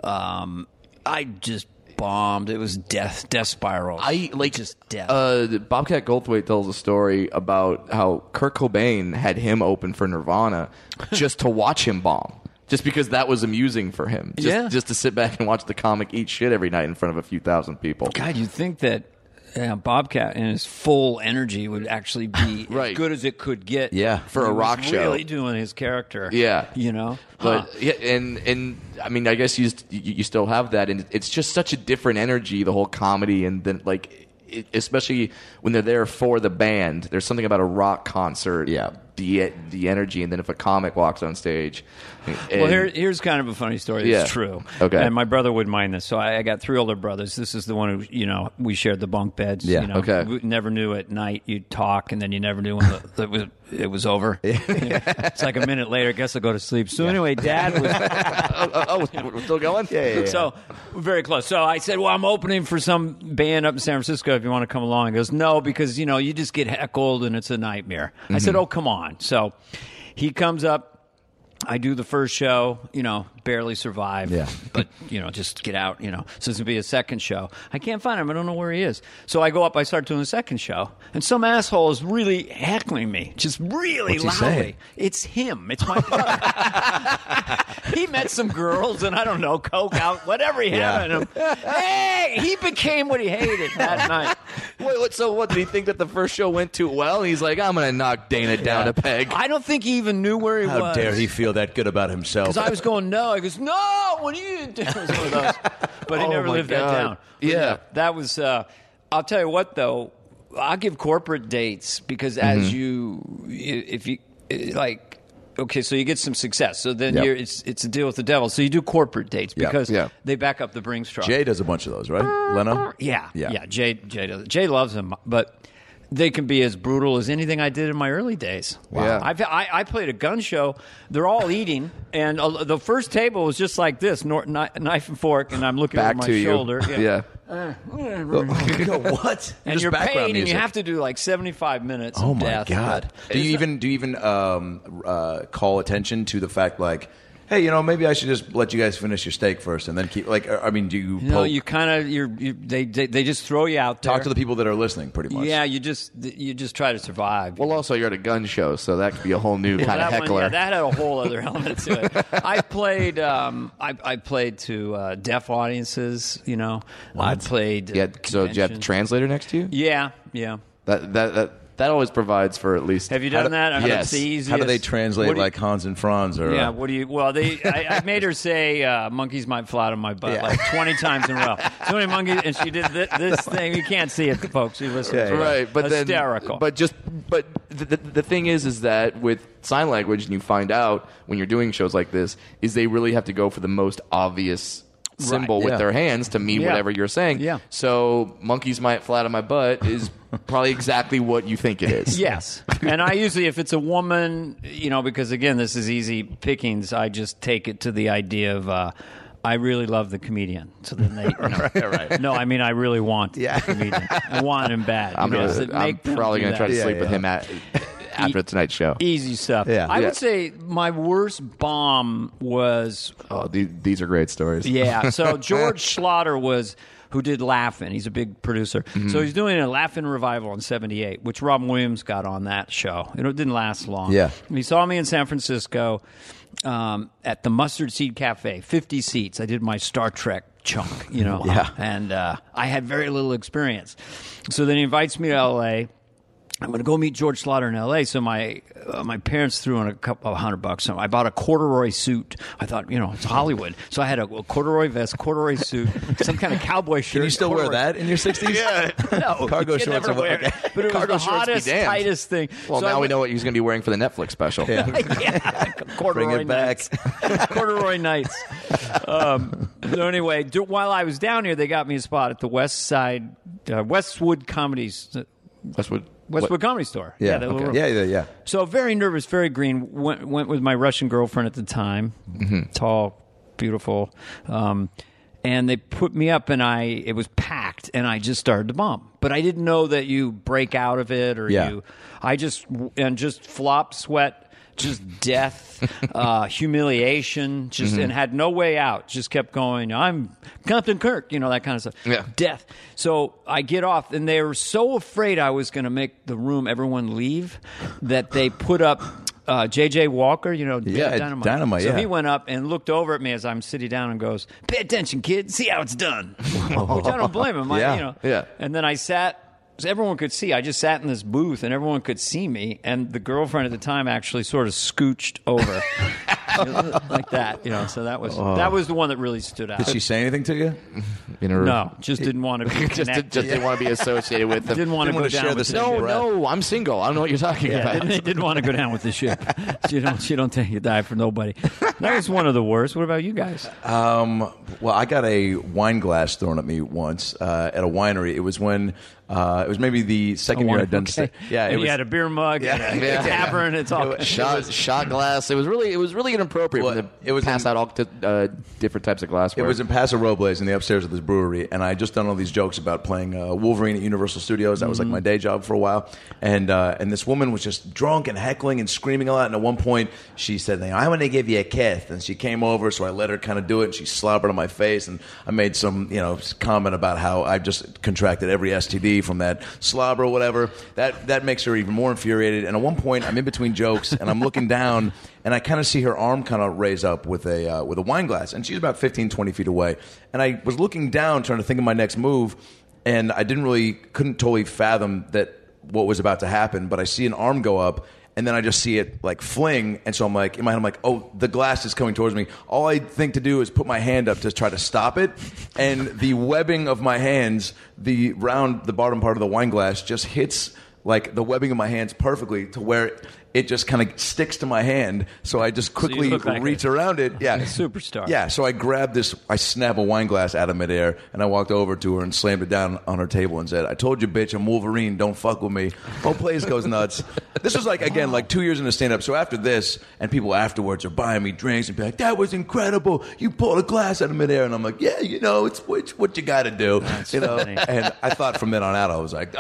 I just bombed. It was death spiral. Just death. Bobcat Goldthwait tells a story about how Kurt Cobain had him open for Nirvana just to watch him bomb. Just because that was amusing for him. Just to sit back and watch the comic eat shit every night in front of a few thousand people. God, you'd think that Bobcat in his full energy would actually be as good as it could get. Yeah, for a rock show. Really doing his character. Yeah, you know. But and I mean, I guess you still have that, and it's just such a different energy, the whole comedy, and then like especially when they're there for the band. There's something about a rock concert. Yeah. The energy, and then if a comic walks on stage. Well, here's kind of a funny story. It's true. Okay. And my brother wouldn't mind this. So I got 3 older brothers. This is the one who, we shared the bunk beds. Yeah. Okay. We never knew at night you'd talk, and then you never knew when it was over. It's like a minute later, guess I'll go to sleep. So anyway, Dad was... we're still going? Yeah. So we're very close. So I said, well, I'm opening for some band up in San Francisco if you want to come along. He goes, no, because, you just get heckled and it's a nightmare. I said, oh, come on. So he comes up. I do the first show, barely survive. Yeah. But, just get out, So it's going to be a second show. I can't find him. I don't know where he is. So I go up, I start doing the second show, and some asshole is really heckling me, just really What's he loudly. saying? It's him. It's my brother. He met some girls, and I don't know, coke out, whatever he had in him. Hey, he became what he hated that night. Wait, so what, did he think that the first show went too well? He's like, I'm going to knock Dana down a peg. I don't think he even knew where he was. How dare he feel that good about himself? Because I was going, no. He goes, no, what are you doing? It was one of those. But he never lived that down. But yeah. That was, I'll tell you what, though, I'll give corporate dates because if you, okay, so you get some success. So then it's a deal with the devil. So you do corporate dates because they back up the Brinks truck. Jay does a bunch of those, right? Leno? Yeah. Jay does. Jay loves them, but they can be as brutal as anything I did in my early days. Wow. Yeah. I played a gun show. They're all eating, and the first table was just like this, knife and fork, and I'm looking back over my to shoulder. You. Yeah. What? And Just you're background paid, music. and you have to do like 75 minutes. Oh of my death. God! Do you even call attention to the fact like, hey, maybe I should just let you guys finish your steak first and then keep do you? No, you kind of they just throw you out there. Talk to the people that are listening, pretty much. Yeah, you just try to survive. Well, also you're at a gun show, so that could be a whole new kind of heckler. That had a whole other element to it. I played to deaf audiences. I played. Yeah. So do you have the translator next to you? Yeah. That always provides for at least. Have you done that? I mean, yes. it's the easiest. How do they translate like Hans and Franz? Or, yeah, what do you... Well, I made her say monkeys might fly out of my butt like 20 times in a row. So many monkeys, and she did this thing. You can't see it, folks. You listen to it. Right, but hysterical. But the thing is that with sign language, and you find out when you're doing shows like this, is they really have to go for the most obvious symbol with their hands to mean whatever you're saying. Yeah. So monkeys might fly out of my butt is probably exactly what you think it is. Yes. And I usually, if it's a woman, because again, this is easy pickings, I just take it to the idea of, I really love the comedian. So then they, right. No, I mean, I really want the comedian. I want him bad. I'm probably going to try to sleep with him after tonight's show. Easy stuff. Yeah. I would say my worst bomb was... Oh, these are great stories. Yeah. So George Schlatter who did Laugh-In. He's a big producer. Mm-hmm. So he's doing a Laugh-In revival in '78, which Robin Williams got on that show. It didn't last long. Yeah. He saw me in San Francisco at the Mustard Seed Cafe, 50 seats. I did my Star Trek chunk, Yeah. And I had very little experience. So then he invites me to L.A., I'm going to go meet George Schlatter in L.A. So my parents threw in a couple of $100. So I bought a corduroy suit. I thought, it's Hollywood. So I had a corduroy vest, corduroy suit, some kind of cowboy shirt. Can you still wear that in your 60s? Yeah. No, cargo you shorts. never wear it. But it was Cargo the shorts be hottest, damned. tightest thing. Well, so now we know what he's going to be wearing for the Netflix special. Yeah, corduroy Bring it back. nights. Corduroy nights. So anyway, while I was down here, they got me a spot at the Westwood Comedy Store. Yeah. Yeah. So very nervous, very green. Went with my Russian girlfriend at the time. Tall, beautiful. And they put me up, and it was packed, and I just started to bomb. But I didn't know that you break out of it, or I just flop, sweat, just death, humiliation, and had no way out. Just kept going. I'm Captain Kirk, that kind of stuff. Yeah. Death. So I get off, and they were so afraid I was going to make everyone leave, that they put up J.J. Walker, Dynamite. So he went up and looked over at me as I'm sitting down and goes, "Pay attention, kid. See how it's done." Which I don't blame him. Yeah. And then I sat. So everyone could see. I just sat in this booth, and everyone could see me. And the girlfriend at the time actually sort of scooched over like that. So that was the one that really stood out. Did she say anything to you? No, just didn't want to be just didn't want to be associated with them. Didn't want to go down with the ship. No, I'm single. I don't know what you're talking about. They didn't want to go down with the ship. She don't take a dive for nobody. That was one of the worst. What about you guys? Well, I got a wine glass thrown at me once at a winery. It was when it was maybe the second year I'd done. Okay. Yeah, and you had a beer mug, and a tavern. It's all shot glass. It was really inappropriate when they pass out all different types of glassware. It was in Paso Robles in the upstairs of this brewery, and I had just done all these jokes about playing Wolverine at Universal Studios. That was like my day job for a while, and this woman was just drunk and heckling and screaming a lot. And at one point, she said, "I want to give you a kiss," and she came over, so I let her kind of do it, and she slobbered on my face, and I made some comment about how I just contracted every STD from that slobber or whatever. That makes her even more infuriated. And at one point, I'm in between jokes, and I'm looking down, and I kind of see her arm kind of raise up with a wine glass, and she's about 15, 20 feet away. And I was looking down, trying to think of my next move, and I couldn't totally fathom what was about to happen. But I see an arm go up, and then I just see it like fling, and so I'm like, in my head, I'm like, oh, the glass is coming towards me. All I think to do is put my hand up to try to stop it, and the webbing of my hands, the bottom part of the wine glass just hits like the webbing of my hands perfectly to where it just kind of sticks to my hand. So I just quickly reach around it. Yeah, a superstar. Yeah, so I grabbed this. I snapped a wine glass out of midair, and I walked over to her and slammed it down on her table and said, "I told you, bitch, I'm Wolverine. Don't fuck with me." Whole place goes nuts. This was like 2 years into stand-up. So after this, and people afterwards are buying me drinks and be like, "That was incredible. You pulled a glass out of midair," and I'm like, "Yeah, it's what you got to do." That's funny. And I thought from then on out, I was like,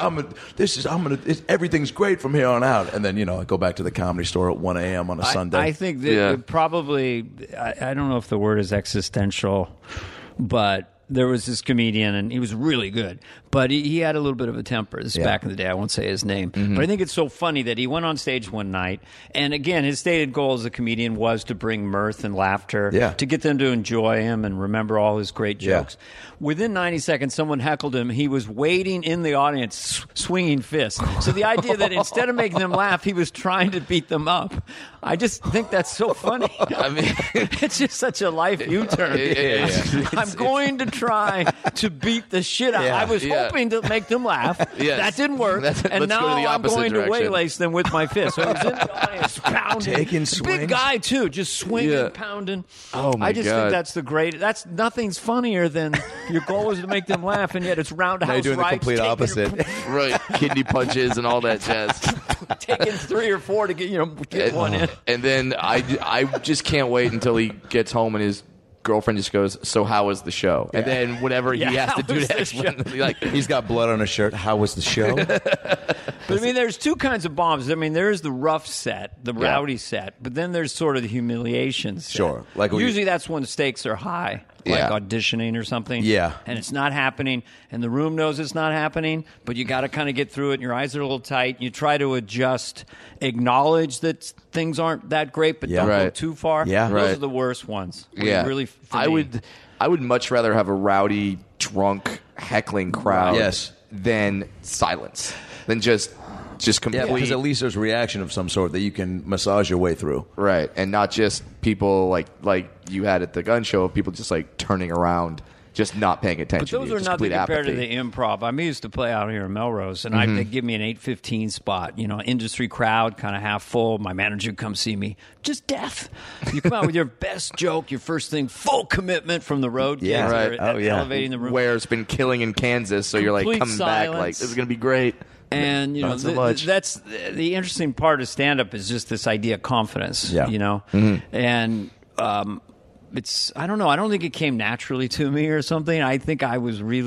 everything's great from here on out. And then I go back to the Comedy Store at 1 a.m. on a Sunday. I think that probably, I don't know if the word is existential, but there was this comedian, and he was really good, but he had a little bit of a temper. This is back in the day. I won't say his name. Mm-hmm. But I think it's so funny that he went on stage one night, and again, his stated goal as a comedian was to bring mirth and laughter, to get them to enjoy him and remember all his great jokes. Within 90 seconds, someone heckled him. He was waiting in the audience, swinging fists. So the idea that instead of making them laugh, he was trying to beat them up. I just think that's so funny. I mean, it's just such a life U-turn. I'm going to try to beat the shit out. I was hoping to make them laugh. That didn't work. And now I'm going to waylace them with my fist. So he was in the audience pounding. Taking swings. Big guy, too, just swinging, pounding. Oh, my God. I just think that's the greatest. Nothing's funnier than your goal is to make them laugh, and yet it's roundhouse now you're doing rights. The complete opposite. Right. Kidney punches and all that jazz. Taking 3 or 4 to get one in. And then I just can't wait until he gets home and his girlfriend just goes, "So how was the show?" And then whatever he has to do to explain, like he's got blood on his shirt. How was the show? But I mean, there's two kinds of bombs. I mean, there's the rough set, the rowdy set, but then there's sort of the humiliation set. Sure. Like usually that's when stakes are high, like auditioning or something. Yeah. And it's not happening, and the room knows it's not happening, but you got to kind of get through it, and your eyes are a little tight. You try to adjust, acknowledge that things aren't that great, but don't go too far. Yeah. Those are the worst ones. Really, I would much rather have a rowdy, drunk, heckling crowd than silence. Than just complete. Yeah, because at least there's a reaction of some sort that you can massage your way through. Right, and not just people like you had at the gun show, people just like turning around just not paying attention. But those are nothing compared to the improv. I used to play out here in Melrose, and they'd give me an 8:15 spot. Industry crowd, kind of half full. My manager would come see me. Just death. You come out with your best joke, your first thing, full commitment from the road. Yeah, right. Elevating the room. Where it's been killing in Kansas, so you're like coming back like, this is going to be great. And that's the interesting part of stand-up is just this idea of confidence. Yeah. And I don't know. I don't think it came naturally to me or something. I think I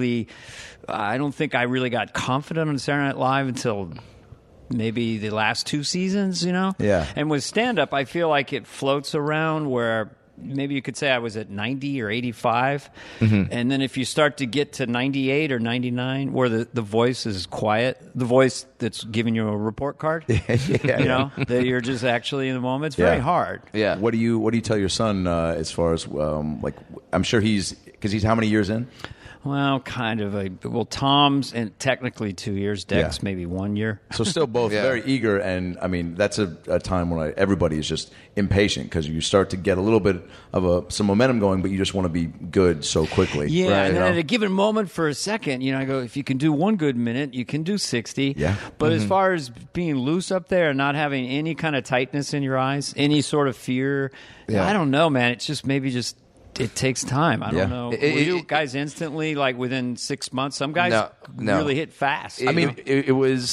don't think I really got confident on Saturday Night Live until maybe the last 2 seasons. Yeah. And with stand-up, I feel like it floats around where. Maybe you could say I was at 90 or 85. And then if you start to get to 98 or 99, where the voice is quiet, the voice that's giving you a report card, that you're just actually in the moment, it's very hard. Yeah. What do you tell your son as far as, I'm sure because he's how many years in? Well, kind of. Tom's and technically 2 years. Dex maybe 1 year. So still both very eager, and I mean that's a time when everybody is just impatient because you start to get a little bit of some momentum going, but you just want to be good so quickly. Yeah, right? And then at a given moment for a second, I go, if you can do 1 good minute, you can do 60. Yeah. But as far as being loose up there and not having any kind of tightness in your eyes, any sort of fear, I don't know, man. It's just maybe just. It takes time. I don't know. Were you guys instantly, like within 6 months? Some guys really hit fast. It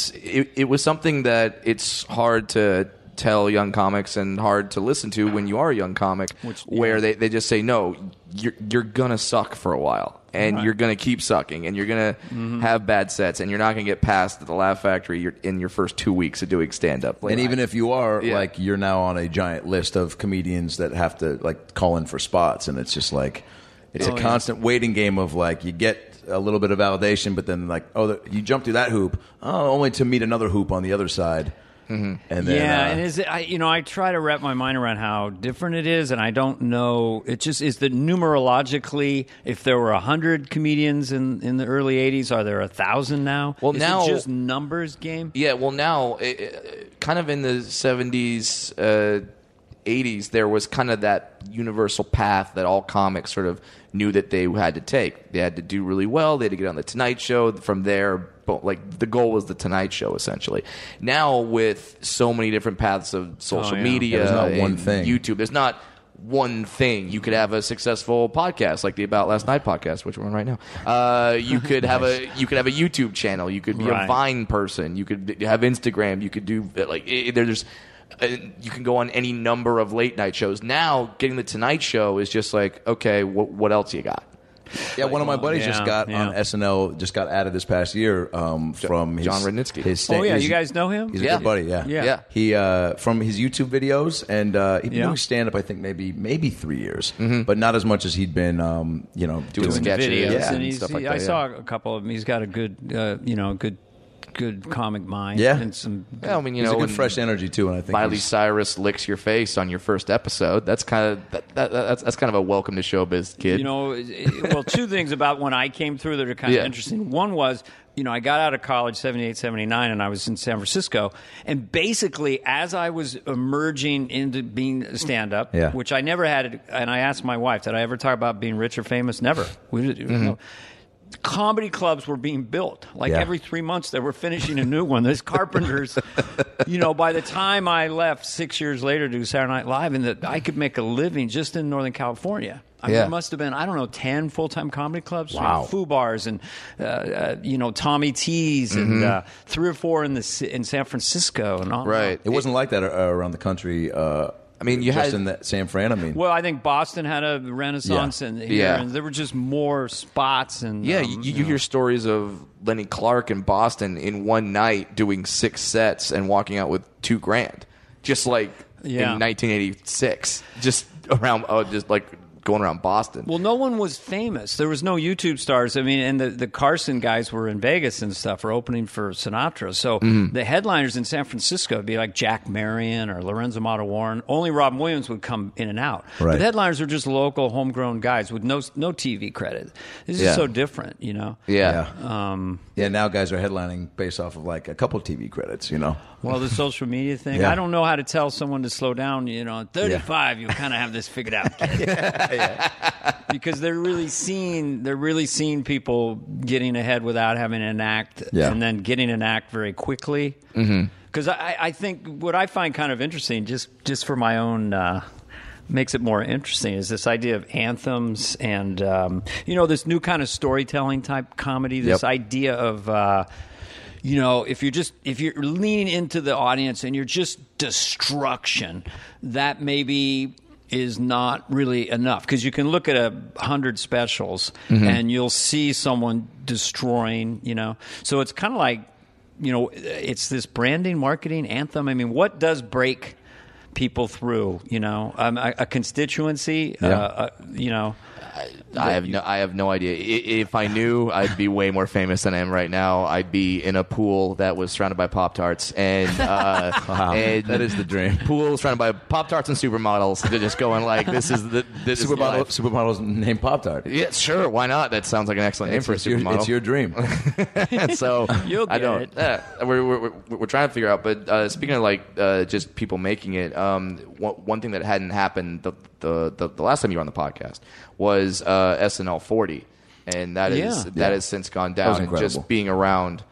was something that it's hard to tell young comics and hard to listen to when you are a young comic, where they just say, no, you're going to suck for a while. And you're going to keep sucking, and you're going to have bad sets, and you're not going to get past the Laugh Factory in your first 2 weeks of doing stand-up. And even if you are, you're now on a giant list of comedians that have to, call in for spots, and it's just it's a constant waiting game of, you get a little bit of validation, but then, you jump through that hoop, only to meet another hoop on the other side. And then, and I try to wrap my mind around how different it is, and I don't know. It just is that numerologically, if there were 100 comedians in the early '80s, are there 1,000 now? Well, is now it just numbers game. Yeah, well, now kind of in the '70s, '80s, there was kind of that universal path that all comics sort of knew that they had to take. They had to do really well. They had to get on the Tonight Show. From there, the goal was the Tonight Show, essentially. Now, with so many different paths of social media, there's not one thing. YouTube, there's not one thing. You could have a successful podcast like the About Last Night podcast, which we're on right now. You could have a YouTube channel. You could be a Vine person. You could have Instagram. You could do there's. You can go on any number of late night shows. Now, getting the Tonight Show is just okay, what else you got? Yeah, one of my buddies just got on SNL, just got added this past year from John Rudnitsky. You guys know him? He's a good buddy, yeah. He from his YouTube videos, and he'd been doing stand-up, I think, maybe 3 years, but not as much as he'd been, doing sketches and stuff like that. I saw a couple of them. He's got a good comic mind. Yeah. And some he's a good fresh energy too, and I think Miley Cyrus licks your face on your first episode. That's kind of that's kind of a welcome to showbiz kid. Well, 2 things about when I came through that are kind of interesting. One was, I got out of college 78, 79, and I was in San Francisco. And basically, as I was emerging into being a stand-up, which I never had, and I asked my wife, did I ever talk about being rich or famous? Never. Comedy clubs were being built. Every 3 months, they were finishing a new one. There's carpenters. By the time I left 6 years later to do Saturday Night Live, and that I could make a living just in Northern California. There must have been, 10 full-time comedy clubs. Wow. Foo Bars and, Tommy T's and 3 or 4 in San Francisco. And all. Right. It wasn't like that around the country. You had in that San Fran. Well, I think Boston had a renaissance, and there were just more spots. And you hear stories of Lenny Clark in Boston in one night doing 6 sets and walking out with $2,000, just in 1986, just around, going around Boston. Well, no one was famous. There was no YouTube stars. And the Carson guys were in Vegas and stuff, or opening for Sinatra. So the headliners in San Francisco would be like Jack Marion or Lorenzo Mata Warren. Only Robin Williams would come in and out. Right. But the headliners were just local, homegrown guys with no TV credit. This is so different, Yeah. Now guys are headlining based off of a couple TV credits, Well, the social media thing. Yeah. I don't know how to tell someone to slow down. At 35, you kind of have this figured out. because they're really seeing people getting ahead without having an act, and then getting an act very quickly. Because I think what I find kind of interesting, just for my own. Makes it more interesting is this idea of anthems and this new kind of storytelling type comedy. This idea of if you're leaning into the audience and you're just destruction, that maybe is not really enough, because you can look at 100 specials and you'll see someone destroying. So it's kind of like it's this branding, marketing anthem. I mean, what does break people through, a constituency, I have no idea. If I knew, I'd be way more famous than I am right now. I'd be in a pool that was surrounded by Pop-Tarts, and and that is the dream. Pool surrounded by Pop-Tarts and supermodels. They're just going like, this is supermodels named Pop-Tart. Yeah, sure. Why not? That sounds like an excellent name for a supermodel. It's your dream. So you'll get it. We're trying to figure out. But speaking of just people making it, one thing that hadn't happened the last time you were on the podcast was SNL 40, and that has since gone down. And just being around,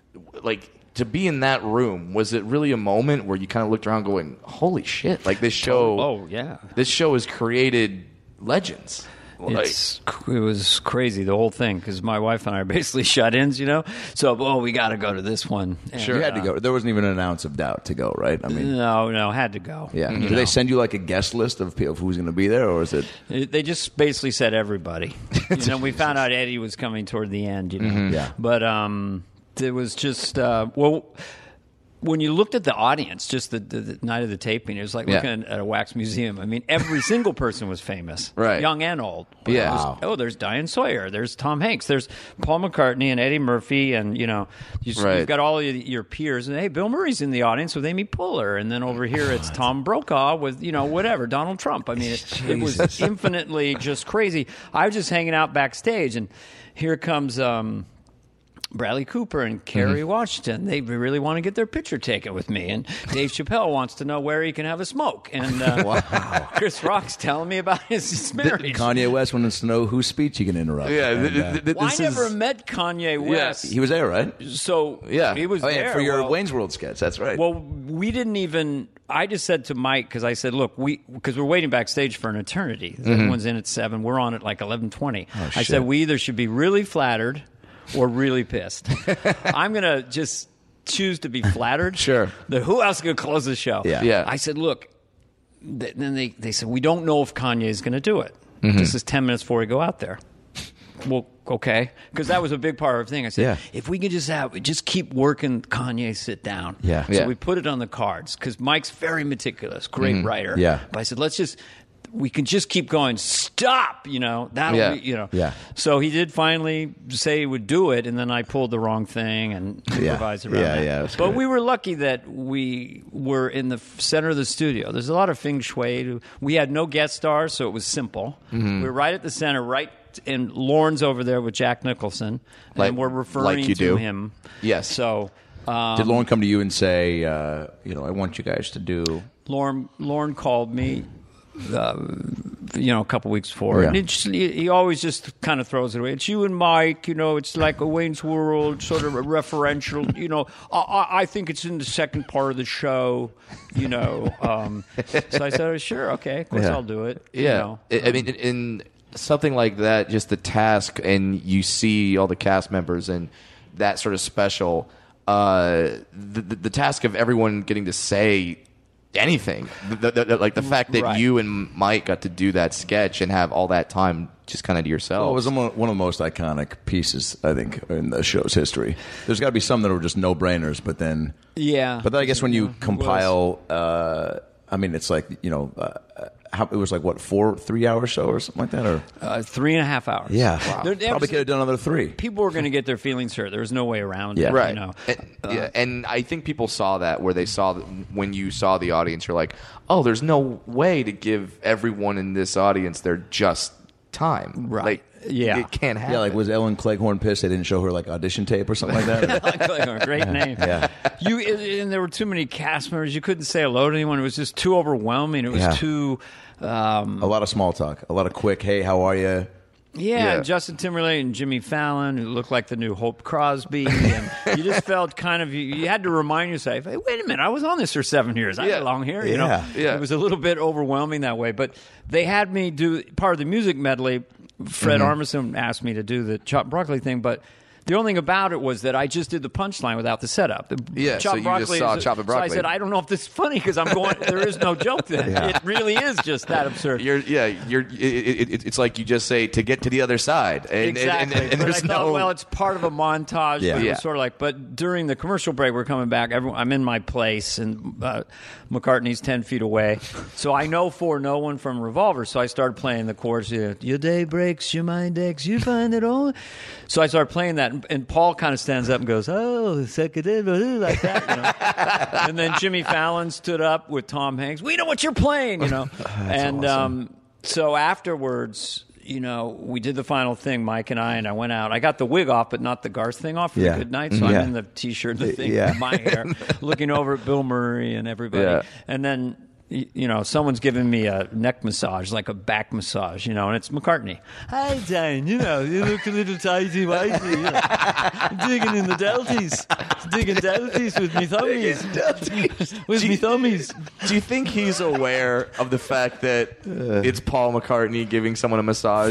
to be in that room, was it really a moment where you kind of looked around going, holy shit, like this show? Oh yeah, this show has created legends. It was crazy, the whole thing, because my wife and I are basically shut-ins, So, we got to go to this one. And, sure, you had to go. There wasn't even an ounce of doubt to go, right? I mean, no, had to go. Yeah. Do they send you like a guest list of who's going to be there, or is it? They just basically said everybody. We found out Eddie was coming toward the end. Yeah. But it was just when you looked at the audience, just the night of the taping, it was like looking at a wax museum. I mean, every single person was famous, right? Young and old. Yeah. There's Diane Sawyer. There's Tom Hanks. There's Paul McCartney and Eddie Murphy, and you've got all your peers. And hey, Bill Murray's in the audience with Amy Poehler, and then over here it's Tom Brokaw with whatever, Donald Trump. I mean, it was infinitely just crazy. I was just hanging out backstage, and here comes. Bradley Cooper and Kerry Washington. They really want to get their picture taken with me. And Dave Chappelle wants to know where he can have a smoke. And Chris Rock's telling me about his marriage. Kanye West wants to know whose speech he can interrupt. Yeah, I never met Kanye West. He was there, right? So he was there. For your Wayne's World sketch, that's right. Well, we didn't even... I just said to Mike, because I said, look, because we're waiting backstage for an eternity. Everyone's in at 7. We're on at like 11:20. I said, we either should be really flattered or really pissed. I'm going to just choose to be flattered. Sure. Who else could close the show? Yeah. I said, look, then they said, we don't know if Kanye is going to do it. This is 10 minutes before we go out there. Well, okay. Because that was a big part of the thing. I said, if we could just keep working Kanye sit down. Yeah. So we put it on the cards, because Mike's very meticulous, great writer. Yeah. But I said, we can just keep going. Stop, that'll be, Yeah. So he did finally say he would do it, and then I pulled the wrong thing and improvised around that. Yeah, but we were lucky that we were in the center of the studio. There's a lot of feng shui. We had no guest stars, so it was simple. We were right at the center, and Lorne's over there with Jack Nicholson, and we're referring to him. Yes. So did Lorne come to you and say, I want you guys to do... Lorne called me... a couple weeks before. Yeah. And he always just kind of throws it away. It's you and Mike, it's like a Wayne's World, sort of a referential, I think it's in the second part of the show, So I said, oh, sure, okay, of course I'll do it. Yeah. I mean, in something like that, just the task, and you see all the cast members and that sort of special, the task of everyone getting to say anything, like the fact that you and Mike got to do that sketch and have all that time just kind of to yourself. Well, it was one of the most iconic pieces, I think, in the show's history. There's got to be some that were just no-brainers, but then I guess when you compile, it's like it was like what 3-hour show or something like that, or 3.5 hours. Yeah, wow. Probably could have done another 3. People were going to get their feelings hurt. There was no way around it. Right. And I think people saw that, where they saw that when you saw the audience, you're like, oh, there's no way to give everyone in this audience their just time. Right. Yeah. it can't happen. Yeah, like was Ellen Cleghorn pissed they didn't show her like audition tape or something like that? Great name. Yeah. And there were too many cast members. You couldn't say hello to anyone. It was just too overwhelming. It was too. A lot of small talk. A lot of quick, hey, how are you? Yeah, Justin Timberlake and Jimmy Fallon, who looked like the new Hope Crosby. And you just felt kind of, you had to remind yourself, hey, wait a minute, I was on this for 7 years. I belong here. You know? Yeah. It was a little bit overwhelming that way. But they had me do part of the music medley. Fred Armisen asked me to do the chopped broccoli thing, but the only thing about it was that I just did the punchline without the setup. So you just saw chopped broccoli. So I said, I don't know if this is funny because I'm going. There is no joke then. It really is just that absurd. It's like you just say to get to the other side, and exactly. and there's I thought, well, it's part of a montage. Yeah. But it was sort of like. But during the commercial break, we're coming back. I'm in my place, and McCartney's 10 feet away. So I know For No One from Revolver. So I started playing the chorus. Your day breaks, your mind aches, you find it all. So I started playing that. And Paul kind of stands up and goes, oh, psychedelic, like that, you know. And then Jimmy Fallon stood up with Tom Hanks. We know what you're playing, you know. And awesome. So afterwards, you know, we did the final thing, Mike and I went out. I got the wig off, but not the Garth thing off for the good night. So I'm in the T-shirt, the thing, my hair, looking over at Bill Murray and everybody. Yeah. And then, you know, someone's giving me a neck massage, like a back massage, you know, and it's McCartney. Hi, Dan, you know, you look a little tighty-whitey, you know. Digging in the delties. Digging delties with me thummies. With me thummies. Do you think he's aware of the fact that it's Paul McCartney giving someone a massage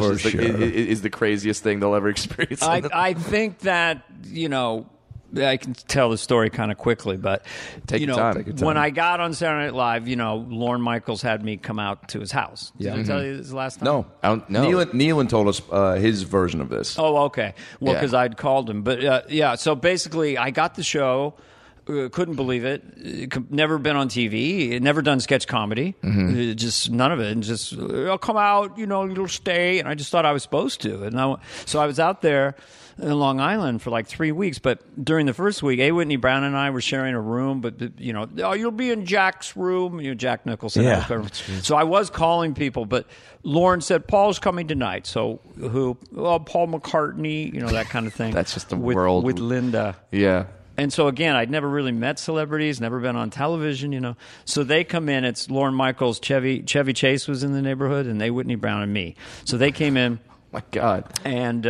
is the craziest thing they'll ever experience? I think that, you know, I can tell the story kind of quickly, but Take your time. When I got on Saturday Night Live, you know, Lorne Michaels had me come out to his house. Did I tell you this last time? No. I don't know. Nealon told us his version of this. Oh, okay. Well, because I'd called him. But, so basically I got the show. Couldn't believe it. Never been on TV. Never done sketch comedy. Just none of it. And just, I'll come out, you know, you'll stay. And I just thought I was supposed to. And so I was out there in Long Island for like 3 weeks. But during the first week, A. Whitney Brown and I were sharing a room. But, you know, you'll be in Jack's room. You know, Jack Nicholson. Yeah. So I was calling people. But Lorne said, Paul's coming tonight. So who? Well, Paul McCartney, you know, that kind of thing. That's just the world. With Linda. Yeah. And so, again, I'd never really met celebrities, never been on television, you know. So they come in. It's Lorne Michaels, Chevy Chase was in the neighborhood, and they, Whitney Brown, and me. So they came in. My God. And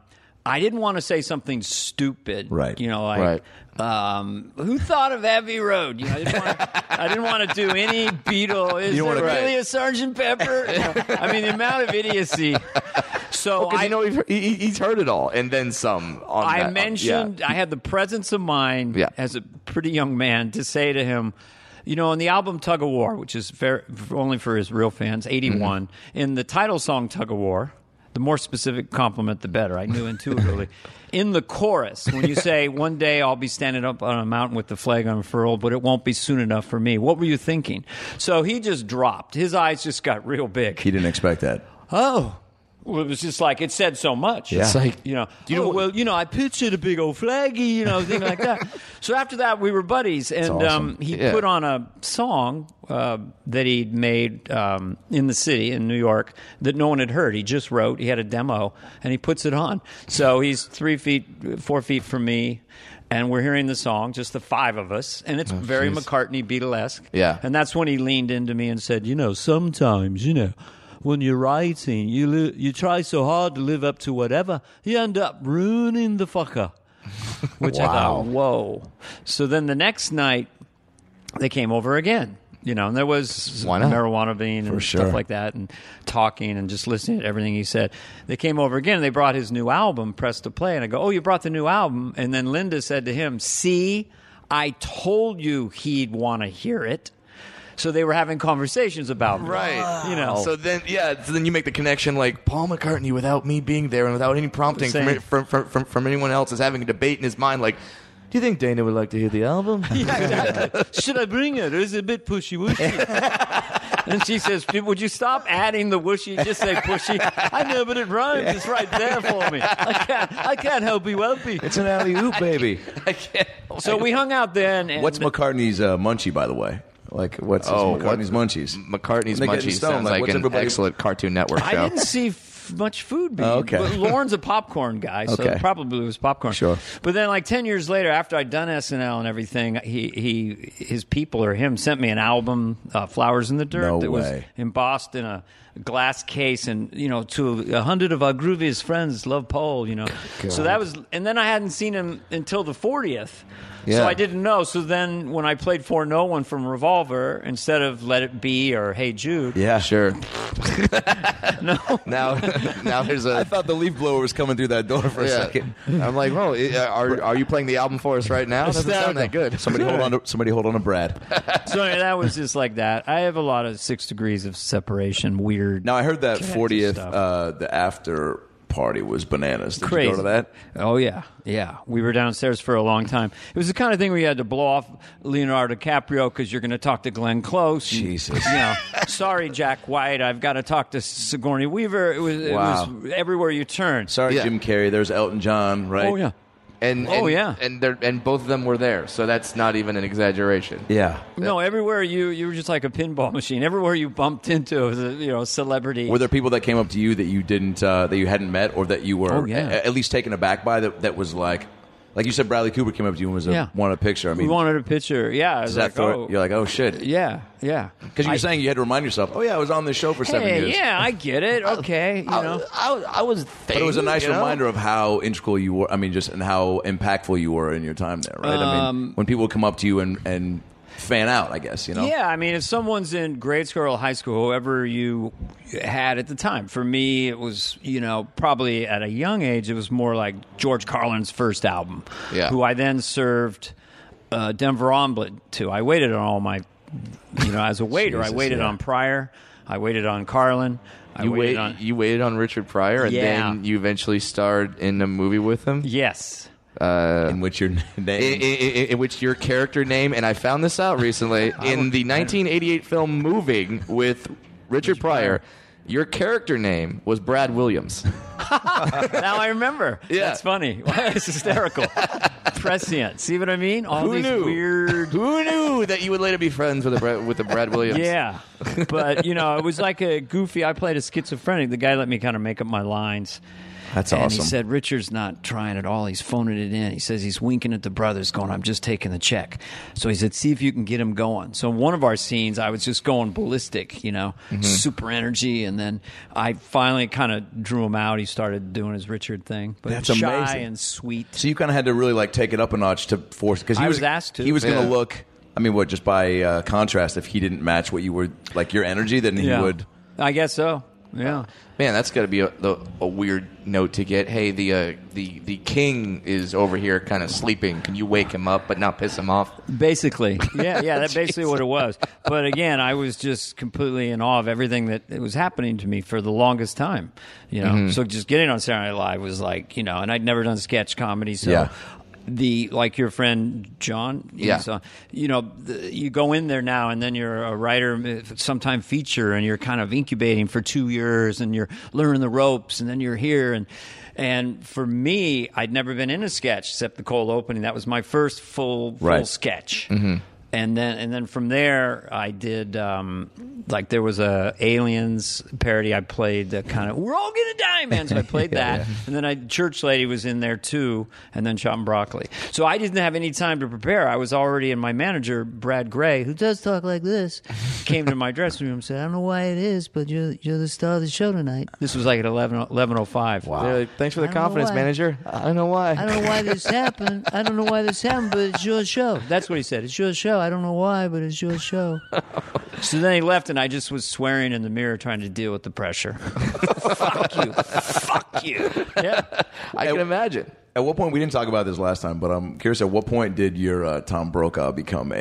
I didn't want to say something stupid. Right. You know, like, who thought of Abbey Road? You know, I didn't want to do any Beatle. Is there really a Sgt. Pepper? You know, I mean, the amount of idiocy. So I know he's heard it all, and then some. I had the presence of mind as a pretty young man to say to him, you know, on the album Tug of War, which is only for his real fans, 81, in the title song Tug of War, the more specific compliment, the better. I knew intuitively. In the chorus, when you say, one day I'll be standing up on a mountain with the flag unfurled, but it won't be soon enough for me. What were you thinking? So he just dropped. His eyes just got real big. He didn't expect that. Oh. Well, it was just like, it said so much. Yeah. It's like, you know, I pictured a big old flaggy, you know, thing like that. So after that, we were buddies. And awesome. He put on a song that he'd made in the city, in New York, that no one had heard. He just wrote. He had a demo, and he puts it on. So he's 4 feet from me. And we're hearing the song, just the five of us. And it's very McCartney, Beatlesque. Yeah. And that's when he leaned into me and said, you know, sometimes, you know, when you're writing, you try so hard to live up to whatever, you end up ruining the fucker. Which I thought, whoa. So then the next night, they came over again. You know, and there was marijuana bean and stuff like that, and talking and just listening to everything he said. They came over again, and they brought his new album, Press to Play. And I go, oh, you brought the new album? And then Linda said to him, see, I told you he'd want to hear it. So they were having conversations about it. Right. You know. So then you make the connection, like Paul McCartney, without me being there and without any prompting from anyone else, is having a debate in his mind, like, do you think Dana would like to hear the album? Yeah, exactly. Should I bring it? Or is it a bit pushy-wushy? And she says, would you stop adding the wushy? Just say pushy. I know, but it rhymes. It's right there for me. I can't help you, welpy. It's an alley-oop, baby. I can't. So we hung out then. And what's McCartney's munchie, by the way? Like, what's McCartney's munchies? McCartney's munchies sounds like an excellent Cartoon Network show. I didn't see much food being. Okay. But Lorne's a popcorn guy, so Okay. probably it was popcorn. Sure. But then, like 10 years later, after I'd done SNL and everything, his people or him sent me an album, Flowers in the Dirt, No that was way. embossed in a glass case, and to 100 of our grooviest friends love Paul. So that was, and then I hadn't seen him until the 40th. Yeah. So I didn't know. So then when I played For No One from Revolver, instead of Let It Be or Hey Jude, Yeah. Sure. no. Now there's I a. thought the leaf blower was coming through that door for a second. I'm like, well, are you playing the album for us right now? Doesn't sound that good. Somebody hold on to Brad. So anyway, that was just like that. I have a lot of 6 degrees of separation, weird. Now I heard that connected 40th, stuff. the after party was bananas. Did Crazy. you go to that? Oh, yeah. Yeah. We were downstairs for a long time. It was the kind of thing where you had to blow off Leonardo DiCaprio because you're going to talk to Glenn Close. And, Jesus. sorry, Jack White, I've got to talk to Sigourney Weaver. It Wow. was everywhere you turn. Sorry, Yeah. Jim Carrey. There's Elton John, right? Oh, yeah. And yeah. and both of them were there, so that's not even an exaggeration. Yeah. No, everywhere you were just like a pinball machine. Everywhere you bumped into was a celebrity. Were there people that came up to you that you didn't, that you hadn't met, or that you were Oh, yeah. at least taken aback by? That was like you said, Bradley Cooper came up to you and was wanted a picture. I we mean, wanted a picture. Yeah. I was like, you're like, oh shit, yeah, yeah. because you were saying you had to remind yourself, oh yeah, I was on this show for 7 Hey, years. yeah, I get it. Okay, I was. But it was a nice reminder of how integral you were. I mean, just and how impactful you were in your time there, right? I mean, when people would come up to you and fan out, I guess, Yeah, I mean, if someone's in grade school or high school, whoever you had at the time. For me, it was, probably at a young age, it was more like George Carlin's first album, who I then served Denver Omelet to. I waited on all my, as a waiter, Jesus, I waited on Pryor, I waited on Carlin. You waited on Richard Pryor, and then you eventually starred in a movie with him. Yes. in which your name, in which your character name, and I found this out recently, in the 1988 film Moving with Richard Pryor, your character name was Brad Williams. Now I remember. Yeah. That's funny. It's hysterical. Prescient. See what I mean? All Who these knew? weird. Who knew that you would later be friends with the Brad Williams? Yeah. But, it was like a goofy. I played a schizophrenic. The guy let me kind of make up my lines. That's and awesome. he said, Richard's not trying at all. He's phoning it in. He says he's winking at the brothers going, I'm just taking the check. So he said, see if you can get him going. So in one of our scenes, I was just going ballistic, super energy. And then I finally kind of drew him out. He started doing his Richard thing. But That's shy amazing. and sweet. So you kind of had to really take it up a notch to force, because I was asked to. He was going to Yeah. look. I mean, what? Just by contrast, if he didn't match what you were, your energy, then he would. I guess so. Yeah. Man, that's got to be a weird note to get. Hey, the king is over here kind of sleeping. Can you wake him up but not piss him off? Basically. Yeah, that's basically what it was. But again, I was just completely in awe of everything that was happening to me for the longest time. So just getting on Saturday Night Live was like, and I'd never done sketch comedy, so Yeah. like your friend John, you go in there now and then you're a writer, sometime feature, and you're kind of incubating for 2 years and you're learning the ropes, and then you're here and for me, I'd never been in a sketch except the cold opening. That was my first full sketch. Mm-hmm. And then from there, I did there was a Aliens parody. I played the kind of "We're all gonna die, man." So I played that, and then Church Lady was in there too, and then Chopping Broccoli. So I didn't have any time to prepare. I was already, and my manager Brad Gray, who does talk like this, came to my dressing room and said, "I don't know why it is, but you're the star of the show tonight." This was like at 11:05. Wow. They're like, thanks for the I don't know confidence, why. manager. I don't know why. I don't know why this happened. I don't know why this happened, but it's your show. That's what he said. It's your show. I don't know why, but it's your show. So then he left, and I just was swearing in the mirror, trying to deal with the pressure. Fuck you. Fuck you. Yeah. I can imagine. At what point, we didn't talk about this last time, but I'm curious, at what point did your Tom Brokaw become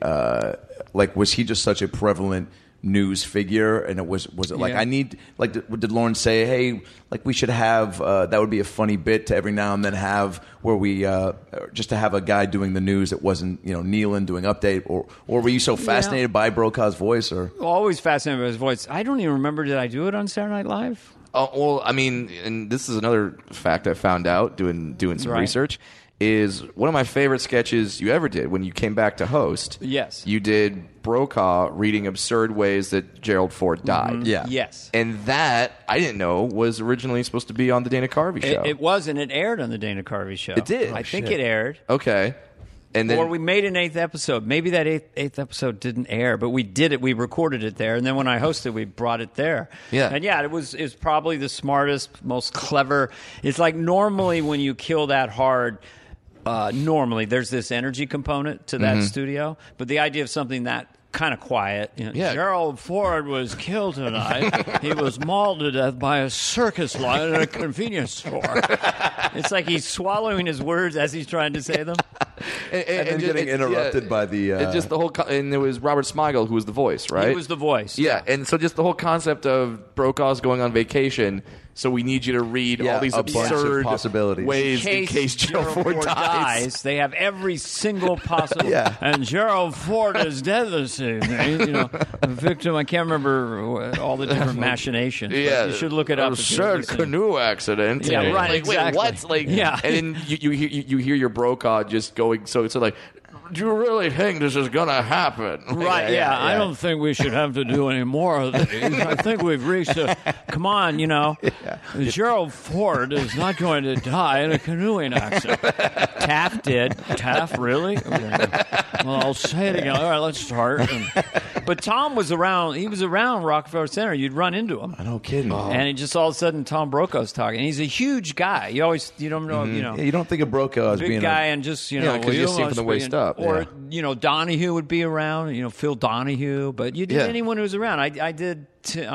was he just such a prevalent news figure, and it was it like, Yeah. I need, did Lauren say, hey, we should have, that would be a funny bit to every now and then have, where we, just to have a guy doing the news that wasn't, Nealon doing update, or were you so fascinated by Brokaw's voice, or? Always fascinated by his voice. I don't even remember, did I do it on Saturday Night Live? Oh, well, I mean, and this is another fact I found out doing some Right. research, is one of my favorite sketches you ever did when you came back to host. Yes. You did Brokaw reading absurd ways that Gerald Ford died. Yeah. Yes. And that, I didn't know, was originally supposed to be on the Dana Carvey show. It was, and it aired on the Dana Carvey show. It did? I Oh, think shit. it aired. Okay. And then, Or we made an 8th episode. Maybe that eighth episode didn't air, but we did it. We recorded it there, and then when I hosted, we brought it there. Yeah. And yeah, it's probably the smartest, most clever. It's like normally when you kill that hard, normally there's this energy component to that studio, but the idea of something that kind of quiet. Yeah. Gerald Ford was killed tonight. He was mauled to death by a circus lion at a convenience store. It's like he's swallowing his words as he's trying to say them. And then getting interrupted by the... and just the whole... and it was Robert Smigel who was the voice, right? He was the voice. Yeah, and so just the whole concept of Brokaw's going on vacation, so we need you to read all these a bunch of absurd possibilities. ways in case Gerald Ford dies. They have every single possible. Yeah. And Gerald Ford is dead this evening. A victim. I can't remember all the different machinations. but Yeah, you should look it up. if you're Absurd listening. canoe accident. Yeah, right, Like, exactly. Wait, what? Like, Yeah. And then you hear your Brokaw just going. So it's like, do you really think this is gonna happen? Right, yeah. I don't think we should have to do any more of these. I think we've reached a... Come on, Gerald Ford is not going to die in a canoeing accident. Taft did. Taft, really? Well, I'll say it again. All right, let's start. But Tom was around. He was around Rockefeller Center. You'd run into him. No kidding. And it just all of a sudden, Tom Brokaw's talking. And he's a huge guy. You don't know, Yeah, you don't think of Brokaw as big being guy, and just Yeah, 'cause you see him from the waist up. or Donahue would be around, Phil Donahue, but you did anyone who was around. I did Ted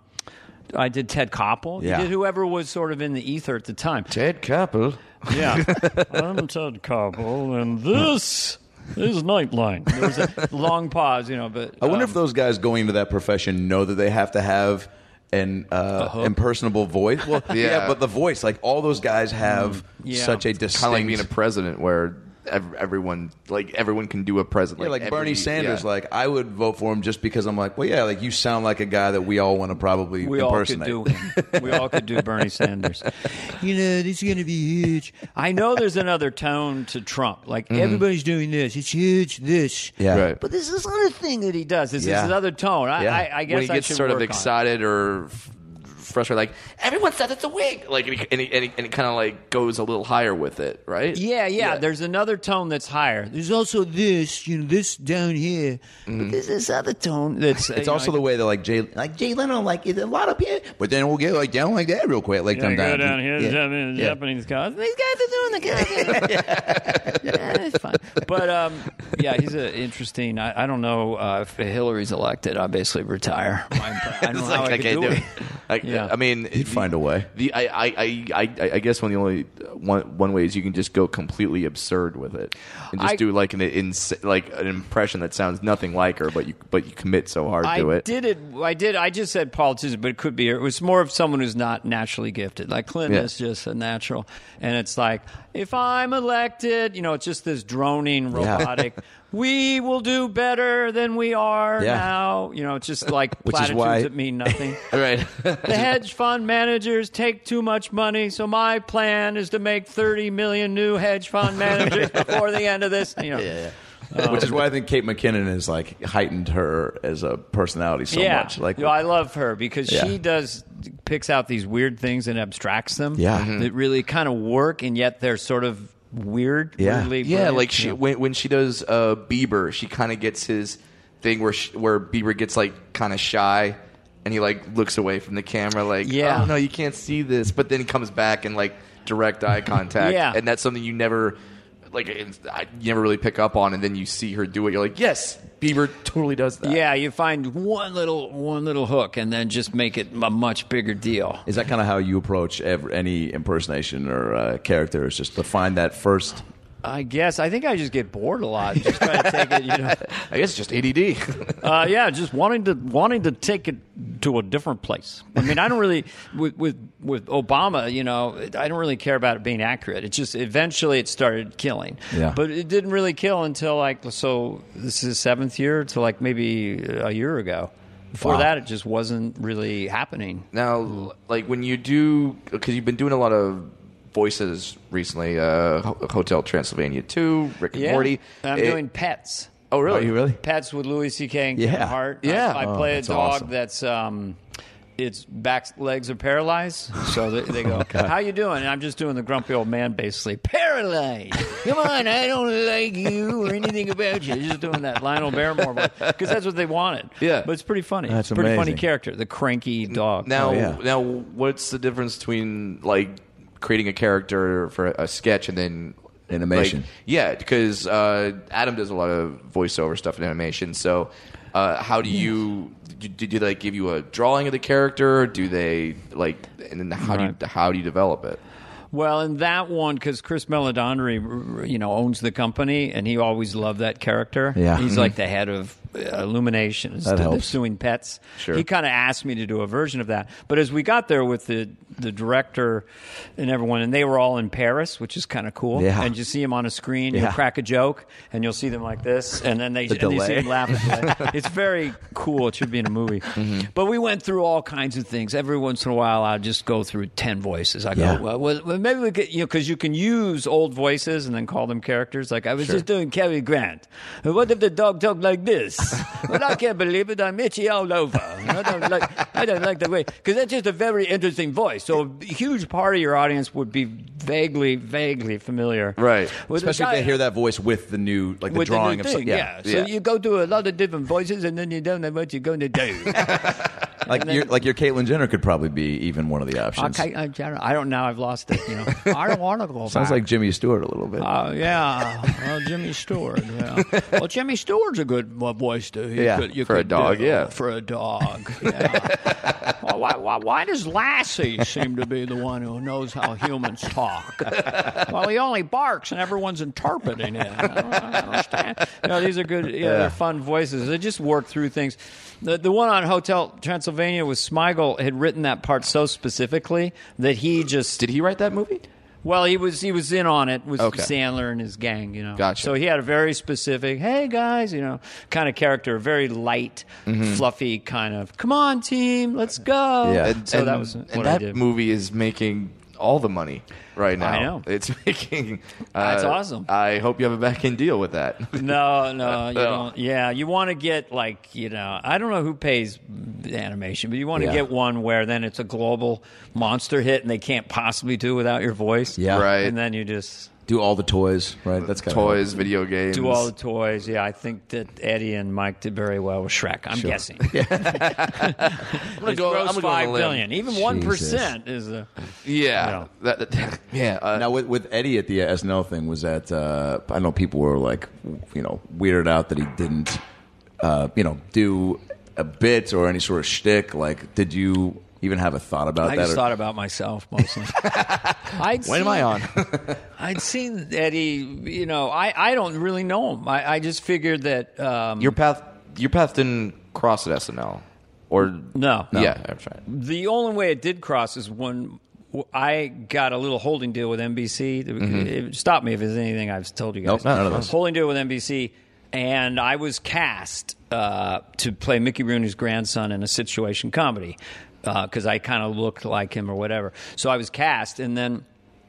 Koppel. Yeah. You did whoever was sort of in the ether at the time. Ted Koppel. Yeah, I'm Ted Koppel, and this is Nightline. There was a long pause, but I wonder if those guys going into that profession know that they have to have an impersonable voice. Well, yeah, but the voice, like all those guys have such a distinct... Kind of like being a president where everyone can do a president. Yeah, like Bernie Sanders, like I would vote for him just because I'm like, well, yeah, like you sound like a guy that we all want to probably impersonate. We all could do him. We all could do Bernie Sanders. This is going to be huge. I know there's another tone to Trump. Like everybody's doing this. It's huge. This. Yeah. Right. But there's this other thing that he does. There's this other tone. I guess when he I gets should sort of work on it. excited or frustrated, like everyone said it's a wig, like, and it kind of like goes a little higher with it, right? Yeah. There's another tone that's higher. There's also this, this down here. But there's this other tone that's. It's also the way that like Jay Leno, like it's a lot up here, but then we'll get like down like that real quick, like go sometimes. down here, Japanese guys. These guys are doing the guys. Yeah, it's fine. But he's interesting. I don't know if Hillary's elected. I basically retire. I don't know how I could do it. I mean, He'd find a way. I guess one way is you can just go completely absurd with it and just do like an impression that sounds nothing like her, but you commit so hard to it. I just said politician, but it could be. It was more of someone who's not naturally gifted. Like Clinton is just a natural, and it's like if I'm elected, it's just this droning robotic. We will do better than we are now. It's just like platitudes that mean nothing. Right. The hedge fund managers take too much money, so my plan is to make 30 million new hedge fund managers before the end of this. Which is why I think Kate McKinnon has like heightened her as a personality so much. Like, I love her because she picks out these weird things and abstracts them. That really kind of work, and yet they're sort of weird. Weirdly brilliant. Like when she does Bieber, she kind of gets his thing where Bieber gets like kind of shy. And he like looks away from the camera, like, oh no, you can't see this. But then he comes back and like direct eye contact, and that's something you never really pick up on. And then you see her do it, you're like, yes, Bieber totally does that. Yeah, you find one little hook, and then just make it a much bigger deal. is that kind of how you approach any impersonation or character? Is just to find that first? I guess. I think I just get bored a lot. Just try to take it, I guess it's just ADD. Just wanting to take it to a different place. I mean, I don't really with Obama. I don't really care about it being accurate. It just eventually it started killing. Yeah. But it didn't really kill until this is his 7th year, to like maybe a year ago. Before that, it just wasn't really happening. Now, like when you do, because you've been doing a lot of voices recently. Hotel Transylvania 2, Rick and Morty. I'm doing Pets. Oh, really? Are you really? Pets with Louis C.K. and Kevin Hart. Yeah. I play a dog awesome. that's its back legs are paralyzed. So they go, how you doing? And I'm just doing the grumpy old man, basically. Paralyzed. Come on, I don't like you or anything about you. Just doing that Lionel Barrymore voice. Because that's what they wanted. Yeah. But it's pretty funny. That's it's a pretty funny amazing. character, the cranky dog. Now, what's the difference between like creating a character for a sketch and then Animation. Because Adam does a lot of voiceover stuff in animation. So, how do you? Do they give you a drawing of the character? Do they and then how do you develop it? Well, in that one, because Chris Meledandri, owns the company, and he always loved that character. Yeah. He's like the head of Illumination. That helps. Suing pets. Sure. He kind of asked me to do a version of that. But as we got there with the director and everyone, and they were all in Paris, which is kind of cool. Yeah. And you see them on a screen, Yeah. you'll crack a joke, and you'll see them like this, and then you see delay. them laughing. It's very cool. It should be in a movie. Mm-hmm. But we went through all kinds of things. Every once in a while, I'd just go through 10 voices. I Yeah. go, well, maybe we could, because you can use old voices and then call them characters. Like I was just doing Cary Grant. What if the dog talked like this? Well, I can't believe it. I'm itchy all over. I don't like the way, because that's just a very interesting voice. So a huge part of your audience would be vaguely familiar, Right. with the Especially if guy- they hear that voice with the new, like the with drawing the of new something. thing, yeah. So you go to a lot of different voices, and then you don't know what you're going to do. Like your Caitlyn Jenner could probably be even one of the options. Okay, I don't know. I've lost it. I don't want to go Sounds back. like Jimmy Stewart a little bit. Yeah, well, Jimmy Stewart. Yeah. Well, Jimmy Stewart's a good voice too. For a dog, yeah. For a dog, yeah. Well, why does Lassie seem to be the one who knows how humans talk? Well, he only barks and everyone's interpreting it. I don't understand. These are good, they're fun voices. They just work through things. The one on Hotel Transylvania with Smigel had written that part so specifically that he just... Did he write that movie? Well, he was in on it with Okay. Sandler and his gang, Gotcha. So he had a very specific, hey guys, kind of character, very light, fluffy kind of, come on team, let's go. Yeah. So that was what I that did. movie is making all the money right now. I know. It's making. That's awesome. I hope you have a back end deal with that. No, you don't. Yeah, you want to get I don't know who pays the animation, but you want to Yeah. get one where then it's a global monster hit and they can't possibly do without your voice. Yeah. Right. And then you just Do all the toys, right? That's kind Toys, video games. do all the toys. Yeah, I think that Eddie and Mike did very well with Shrek. I'm guessing. I'm gonna go. Gross I'm gonna go on a $5 limb. billion. Even 1% is a. Yeah. Yeah. Now with Eddie at the SNL thing, was that I know people were like, weirded out that he didn't, do a bit or any sort of shtick. Like, did you even have a thought about I that? just thought about myself mostly. When am I on? I'd seen Eddie. I don't really know him. I just figured that. Your path didn't cross at SNL, or No. Yeah, that's right. The only way it did cross is when I got a little holding deal with NBC. Stop me if there's anything I've told you guys. Nope, none of those. Holding deal with NBC, and I was cast to play Mickey Rooney's grandson in a situation comedy because I kind of looked like him or whatever. So I was cast, and then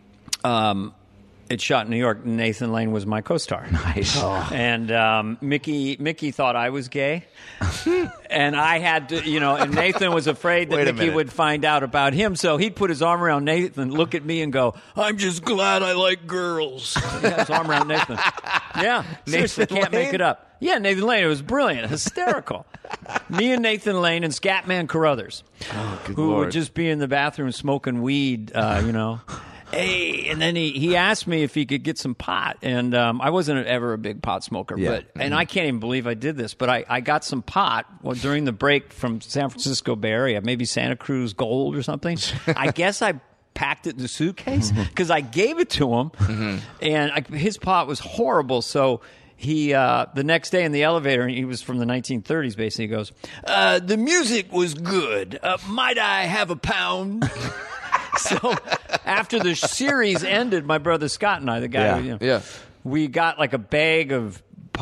it shot in New York. Nathan Lane was my co-star. Nice. And Mickey thought I was gay, and I had to, and Nathan was afraid that Wait a Mickey minute. would find out about him, so he'd put his arm around Nathan, look at me, and go, "I'm just glad I like girls." He had his arm around Nathan. Yeah, seriously, Nathan can't make Lane? it up. Yeah, Nathan Lane. It was brilliant, hysterical. Me and Nathan Lane and Scatman Carruthers, who Lord. would just be in the bathroom smoking weed, Hey, and then he asked me if he could get some pot, and I wasn't ever a big pot smoker, Yeah. and I can't even believe I did this, but I got some pot during the break from San Francisco Bay Area, maybe Santa Cruz Gold or something. I guess I packed it in the suitcase because I gave it to him, and his pot was horrible, so. He the next day in the elevator, he was from the 1930s. Basically, he goes, "The music was good. Might I have a pound?" So after the series ended, my brother Scott and I, the guy, Yeah. Yeah. we got like a bag of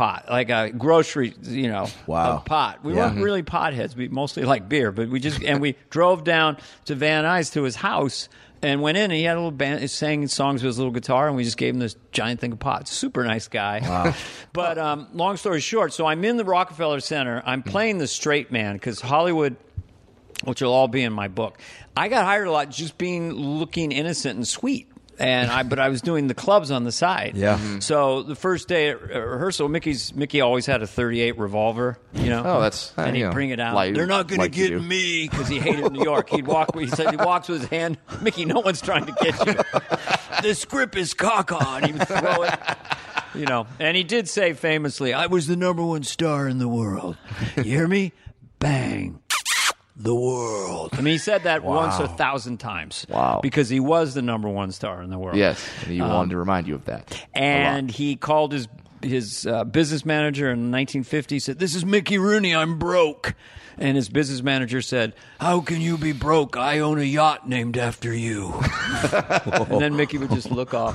pot, like a grocery, Wow. pot. We weren't really potheads. We mostly like beer, but we drove down to Van Nuys to his house and went in, and he had a little band, sang songs with his little guitar, and we just gave him this giant thing of pot. Super nice guy. Wow. But long story short, so I'm in the Rockefeller Center. I'm playing the straight man because Hollywood, which will all be in my book, I got hired a lot just looking innocent and sweet. But I was doing the clubs on the side. Yeah. So the first day at rehearsal, Mickey always had a .38 revolver. Oh, that's and he'd bring it out. They're not going to get me because he hated New York. He walks with his hand. Mickey, no one's trying to get you. The script is caca, and he would throw it. And he did say famously, "I was the #1 star in the world." You hear me? Bang. The world. I mean, he said that once 1,000 times. Wow. Because he was the #1 star in the world. Yes, and he wanted to remind you of that. And he called his business manager in 1950, said, "This is Mickey Rooney, I'm broke." And his business manager said, "How can you be broke? I own a yacht named after you." And then Mickey would just look off.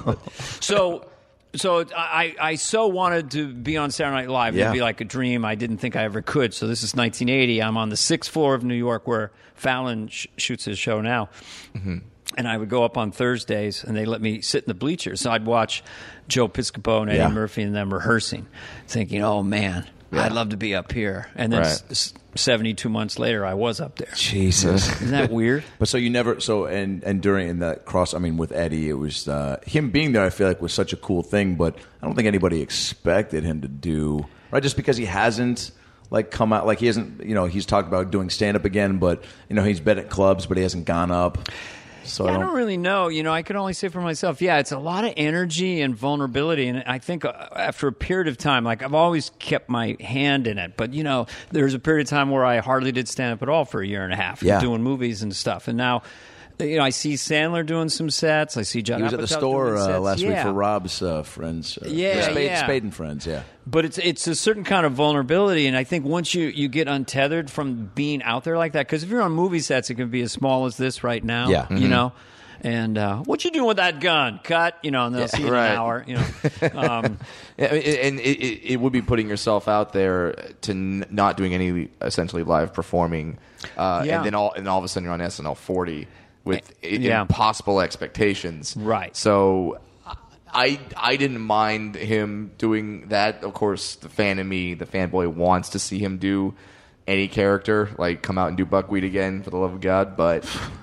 So I so wanted to be on Saturday Night Live. It'd be like a dream. I didn't think I ever could. So this is 1980. I'm on the 6th floor of New York where Fallon shoots his show now. Mm-hmm. And I would go up on Thursdays, and they let me sit in the bleachers. So I'd watch Joe Piscopo and Eddie Murphy and them rehearsing, thinking, oh, man, I'd love to be up here. And then 72 months later, I was up there. Jesus. Isn't that weird? But so you never, and during in that cross, I mean, with Eddie, it was him being there, I feel like was such a cool thing, but I don't think anybody expected him to do, right? Just because he hasn't, come out, he hasn't, he's talked about doing stand-up again, but, he's been at clubs, but he hasn't gone up. So I don't really know. I can only say for myself, it's a lot of energy and vulnerability. And I think after a period of time, I've always kept my hand in it. But, there was a period of time where I hardly did stand-up at all for a year and a half, doing movies and stuff. And now, I see Sandler doing some sets. I see John. He was at the store last week for Rob's friends. Spade and Friends. Yeah. But it's a certain kind of vulnerability, and I think once you get untethered from being out there like that, because if you're on movie sets, it can be as small as this right now. Yeah. Mm-hmm. And what you doing with that gun? Cut. And they'll see you in an hour. And it would be putting yourself out there to not doing any essentially live performing, and then all of a sudden you're on SNL 40. With impossible expectations. Right. So I didn't mind him doing that. Of course, the fan in me, the fanboy, wants to see him do any character, come out and do Buckwheat again, for the love of God. But,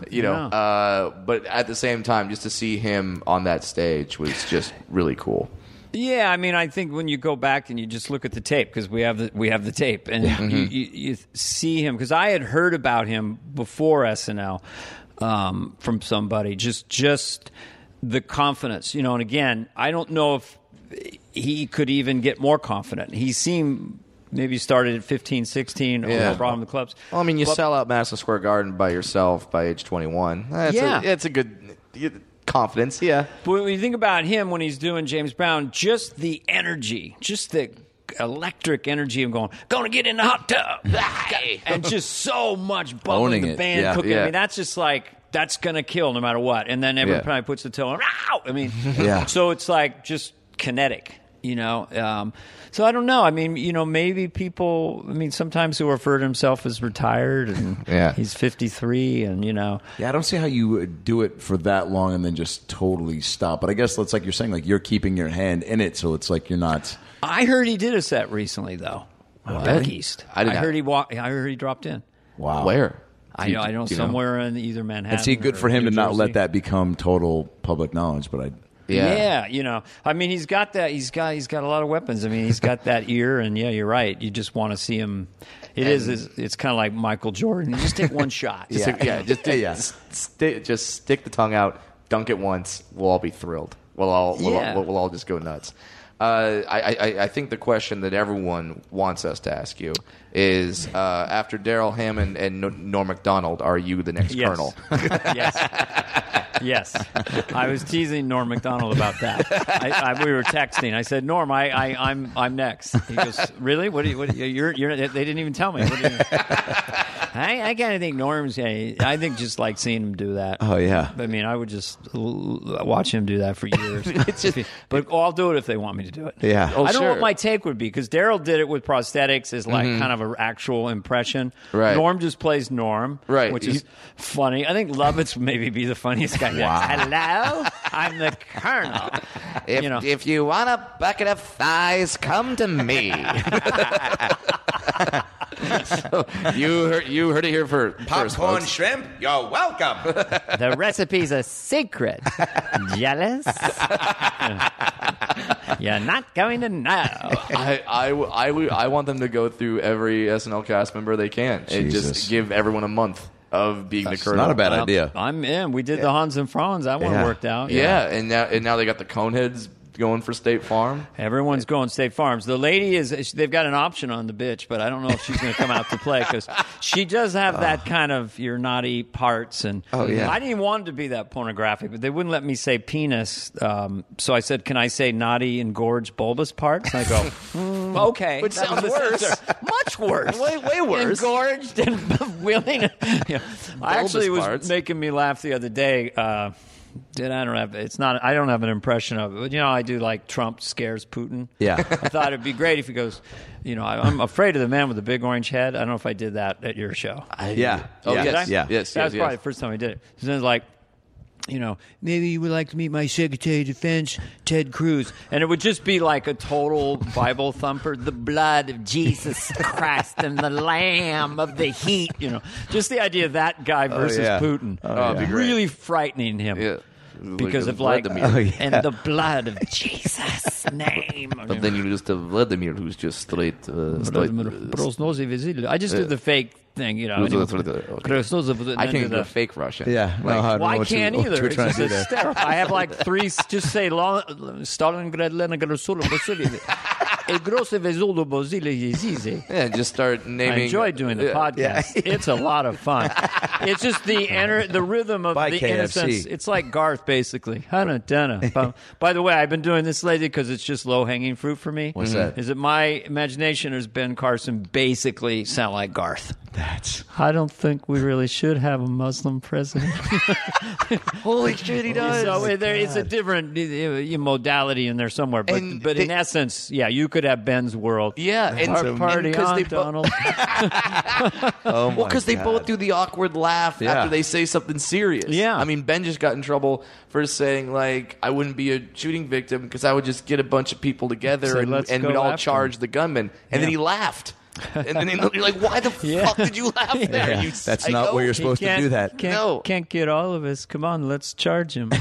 but at the same time, just to see him on that stage was just really cool. Yeah, I mean, I think when you go back and you just look at the tape, because we have the tape, and you see him, because I had heard about him before SNL. From somebody, just the confidence, and again, I don't know if he could even get more confident. He seemed maybe started at 15, 16, no problem in the clubs. Well, I mean, you sell out Madison Square Garden by yourself by age 21. It's a good confidence, But when you think about him when he's doing James Brown, just the energy, just the electric energy of gonna get in the hot tub, and just so much bubbling the band cooking. I mean, that's just that's gonna kill no matter what. And then everybody puts the toe on. I mean, so it's just kinetic, So I don't know. I mean, maybe people. I mean, sometimes he'll refer to himself as retired, and he's 53, and Yeah, I don't see how you would do it for that long and then just totally stop. But I guess it's like you're saying, you're keeping your hand in it, so it's you're not. I heard he did a set recently, though. Back east. I heard he dropped in. Wow. Where? I know somewhere in either Manhattan. And see, good for him to not let that become total public knowledge. But I mean, he's got that. He's got a lot of weapons. I mean, he's got that ear, and you're right. You just want to see him. It's kind of like Michael Jordan. You just take one shot. Just stick the tongue out, dunk it once. We'll all be thrilled. We'll all just go nuts. I think the question that everyone wants us to ask you is, after Daryl Hammond and Norm Macdonald, are you the next Colonel? Yes. I was teasing Norm Macdonald about that. We were texting. I said, Norm, I'm next. He goes, really? What? They didn't even tell me. What do you I kind of think Norm's. I think just like seeing him do that. Oh yeah. I mean, I would just watch him do that for years. But I'll do it if they want me to do it. Yeah. I don't know what my take would be because Daryl did it with prosthetics as like kind of an actual impression. Right. Norm just plays Norm, right, which is funny. I think Lovitz maybe be the funniest guy. Wow. Hello, I'm the Colonel. If you want a bucket of thighs, come to me. So you heard it here first, Popcorn folks. shrimp, you're welcome. The recipe's a secret. Jealous? You're not going to know. I want them to go through every SNL cast member they can and just give everyone a month of being the Colonel. Not a bad idea. I'm in. We did the Hans and Franz. That one worked out. Yeah, and now they got the Coneheads going for State Farm. Everyone's going State Farms. The lady they've got an option on the bitch, but I don't know if she's going to come out to play because she does have that kind of your naughty parts. And I didn't even want it to be that pornographic, but they wouldn't let me say penis. So I said, can I say naughty and gorge bulbous parts? And I go, okay. Which sounds worse. Much worse. Way worse. Engorged and willing. I actually was making me laugh the other day. I don't have an impression of it. But, I do like Trump scares Putin. Yeah. I thought it'd be great if he goes, I'm afraid of the man with the big orange head. I don't know if I did that at your show. Yeah. Oh, yes. yes. Yes. That was probably the first time I did it. So then it's like, maybe you would like to meet my Secretary of Defense, Ted Cruz. And it would just be like a total Bible thumper. The blood of Jesus Christ and the Lamb of the heat. Just the idea of that guy versus Putin. It'd be great. Really frightening him. Yeah. Because of Vladimir. and the blood of Jesus' name. But then you just have Vladimir, who's just straight. I just do the fake thing, I can't do a fake Russian. Yeah. I can't either. What you're trying It's to do just there. hysterical. I have like three. Just say Stalingrad, Leningrad, Solo, Bosili. Yeah, just start naming. I enjoy doing the podcast. It's a lot of fun. It's just the rhythm of By the KFC. innocence. It's like Garth, basically. By the way, I've been doing this lately because it's just low-hanging fruit for me. What's that? Is that my imagination has Ben Carson basically sound like Garth. That's I don't think we really should have a Muslim president. Holy shit, he does. So it's a different modality in there somewhere, but in essence, you could have Ben's world. Yeah, and Our party on, Donald. Well, because they both do the awkward laugh after they say something serious. Yeah. I mean, Ben just got in trouble for saying, like, I wouldn't be a shooting victim because I would just get a bunch of people together and we'd all charge the gunman. And then he laughed. And then you're like, why the fuck did you laugh there? You That's not where you're supposed to do that. Can't get all of us. Come on, let's charge him.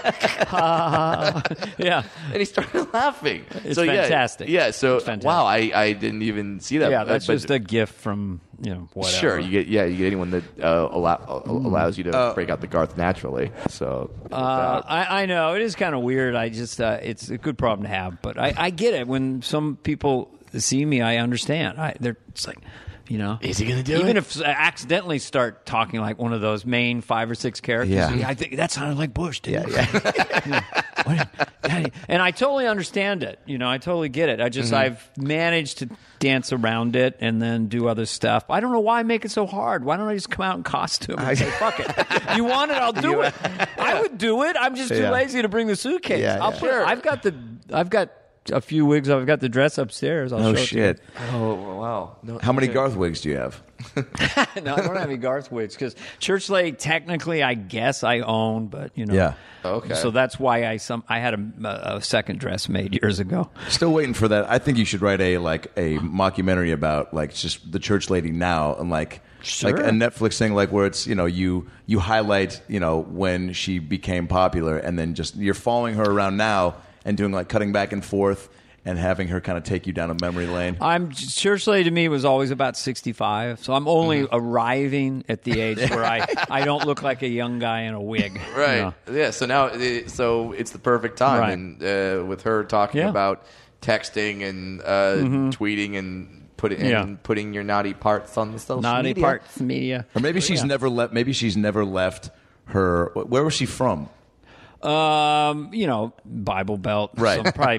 Yeah. And he started laughing. It's fantastic. Yeah, so, It's fantastic. wow, I didn't even see that. Yeah, that's just a gift from, whatever. Sure, you get anyone that allows you to break out the Garth naturally. So I know it is kind of weird. I just it's a good problem to have, but I get it. When some people see me, I understand. It's like, is he going to do even it? if I accidentally start talking like one of those main 5 or 6 characters, I think that sounded like Bush. Didn't it? And I totally understand it. I totally get it. I've managed to dance around it and then do other stuff. I don't know why I make it so hard. Why don't I just come out in costume and say, fuck it. You want it, I'll do it. I would do it. I'm just too lazy to bring the suitcase. I've got a few wigs. I've got the dress upstairs. I'll show shit. it to you. Oh, wow. No, How many Garth wigs do you have? No, I don't have any Garth wigs because Church Lake, technically, I guess I own, but Yeah. Okay. So that's why I had a second dress made years ago. Still waiting for that. I think you should write a mockumentary about just the church lady now and like a Netflix thing where it's you highlight when she became popular and then just you're following her around now and doing cutting back and forth and having her kind of take you down a memory lane. Church Lady to me was always about 65, so I'm only arriving at the age where I don't look like a young guy in a wig. Right. Yeah. So now, it's the perfect time, and with her talking about texting and tweeting and putting your naughty parts on the social media. Naughty parts media. Or maybe she's never left. Maybe she's never left her. Where was she from? Bible Belt. Right. So probably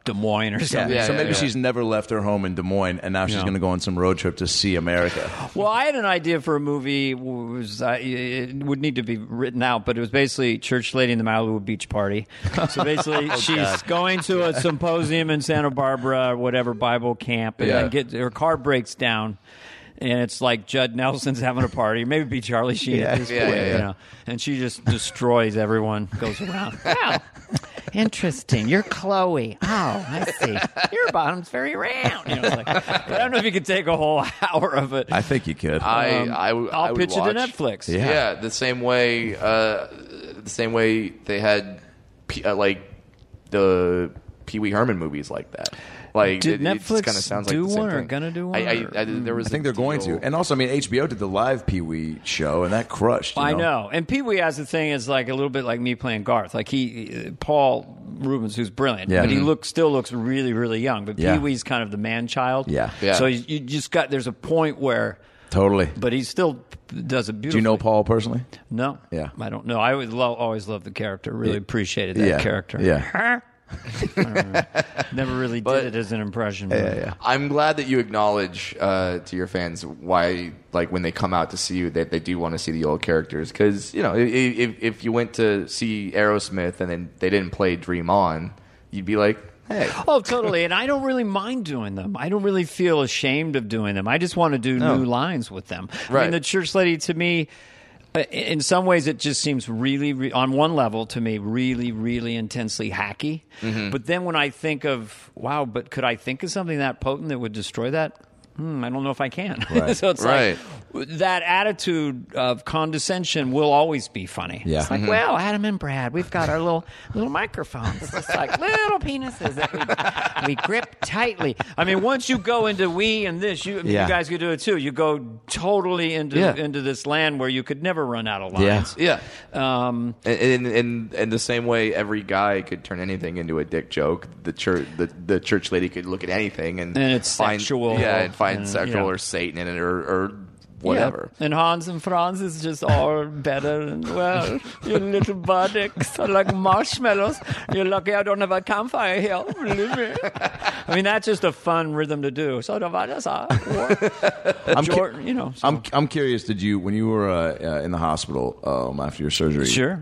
Des Moines or something. So maybe she's never left her home in Des Moines, and now she's going to go on some road trip to see America. Well, I had an idea for a movie. It would need to be written out, but it was basically Church Lady in the Malibu Beach Party. So basically, she's going to a symposium in Santa Barbara, or whatever, Bible camp, and then her car breaks down. And it's like Judd Nelson's having a party. Maybe it'd be Charlie Sheen at this point. You know? And she just destroys everyone, goes around. Wow, interesting. You're Chloe. Oh, I see. Your bottom's very round. You know, like, but I don't know if you could take a whole hour of it. I think you could. I'll pitch it to Netflix. Yeah, the same way they had like the Pee Wee Herman movies like that. Like, did Netflix kind of sounds do like the same one or thing. gonna do one? I think they're going to. And also, I mean, HBO did the live Pee Wee show, and that crushed. I know. And Pee Wee has the thing is like a little bit like me playing Garth. Like Paul Rubens, who's brilliant, but he still looks really, really young. But Pee Wee's kind of the man child. Yeah. So you just got. There's a point where. Totally. But he still does it beautifully. Do you know Paul personally? No. Yeah. I don't know. I always loved the character. Really appreciated that character. Yeah. Never really did it as an impression. Yeah. I'm glad that you acknowledge to your fans why, like, when they come out to see you, that they do want to see the old characters. Because, you know, if you went to see Aerosmith and then they didn't play Dream On, you'd be like, hey. Oh, totally. And I don't really mind doing them. I don't really feel ashamed of doing them. I just want to do new lines with them. Right. I mean, the Church Lady, to me, in some ways, it just seems really, on one level, to me, really, really intensely hacky. Mm-hmm. But then when I think of, wow, but could I think of something that potent that would destroy that? I don't know if I can. Right. So it's like that attitude of condescension will always be funny. Yeah. It's like, well, Adam and Brad, we've got our little microphones. It's like little penises that we grip tightly. I mean, once you go into we and this, you guys could do it too. You go totally into this land where you could never run out of lines. Yeah. In the same way, every guy could turn anything into a dick joke. The church lady could look at anything and it's find sexual. Yeah, and find sexual or Satan in it or whatever. Yeah. And Hans and Franz is just all better. And, well, you little buttocks are like marshmallows. You're lucky I don't have a campfire here. Believe me. I mean, that's just a fun rhythm to do. So I'm curious. Did you, when you were in the hospital after your surgery? Sure.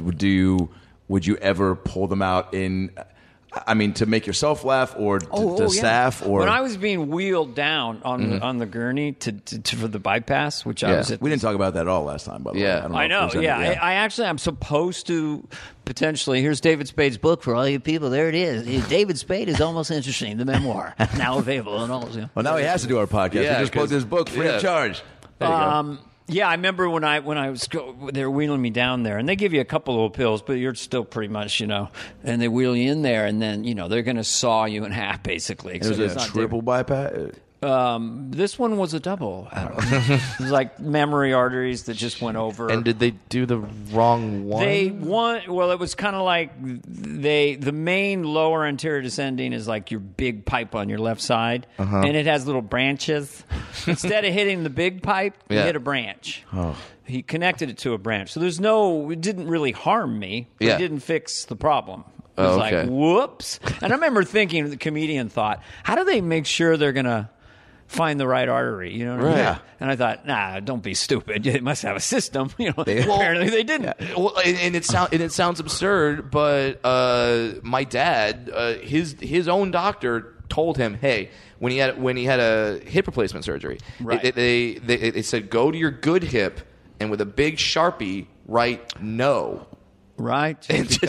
Would you ever pull them out in? I mean, to make yourself laugh, or to staff, or when I was being wheeled down on the gurney for the bypass, which I was at. We didn't talk about that at all last time, by the way. I know. I actually am supposed to potentially. Here's David Spade's book for all you people. There it is. David Spade is Almost Interesting, the memoir, now available on all. Well, now he has to do our podcast. Yeah, we just plugged his book free of charge. There you go. Yeah, I remember when I was they were wheeling me down there, and they give you a couple of pills, but you're still pretty much, and they wheel you in there, and then they're going to saw you in half, basically. It was a triple bypass. This one was a double. It was like memory arteries that just went over. And did they do the wrong one? Well, it was kind of like the main lower anterior descending is like your big pipe on your left side, and it has little branches. Instead of hitting the big pipe, he hit a branch. Oh. He connected it to a branch. So it didn't really harm me. But it didn't fix the problem. It was like, whoops. And I remember thinking, the comedian thought, how do they make sure they're going to find the right artery, you know what I mean? Yeah. And I thought, nah, don't be stupid. They must have a system. Apparently they didn't. Well, and it sounds absurd, but my dad, his own doctor told him, hey, when he had a hip replacement surgery, they said go to your good hip and with a big Sharpie write no. Right.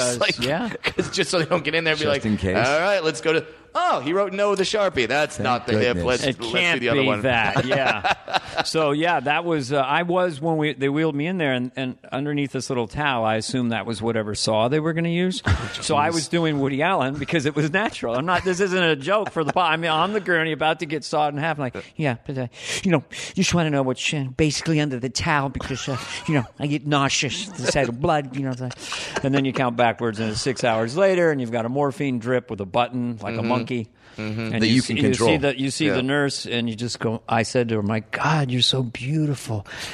Because just so they don't get in there and be like, in case. all right, let's go to. Oh, he wrote no with the Sharpie. That's not the hip. Let's do the other one. That. Yeah. So that was. I was when they wheeled me in there, and underneath this little towel, I assumed that was whatever saw they were going to use. So I was doing Woody Allen because it was natural. I'm not. This isn't a joke for the. I'm on the gurney about to get sawed in half. I'm like, yeah, but you just want to know what's basically under the towel because I get nauseous. The sight of blood. And then you count backwards, and it's 6 hours later, and you've got a morphine drip with a button like a monkey. And that you can control. You see the nurse, and you just go. I said to her, "My God, you're so beautiful."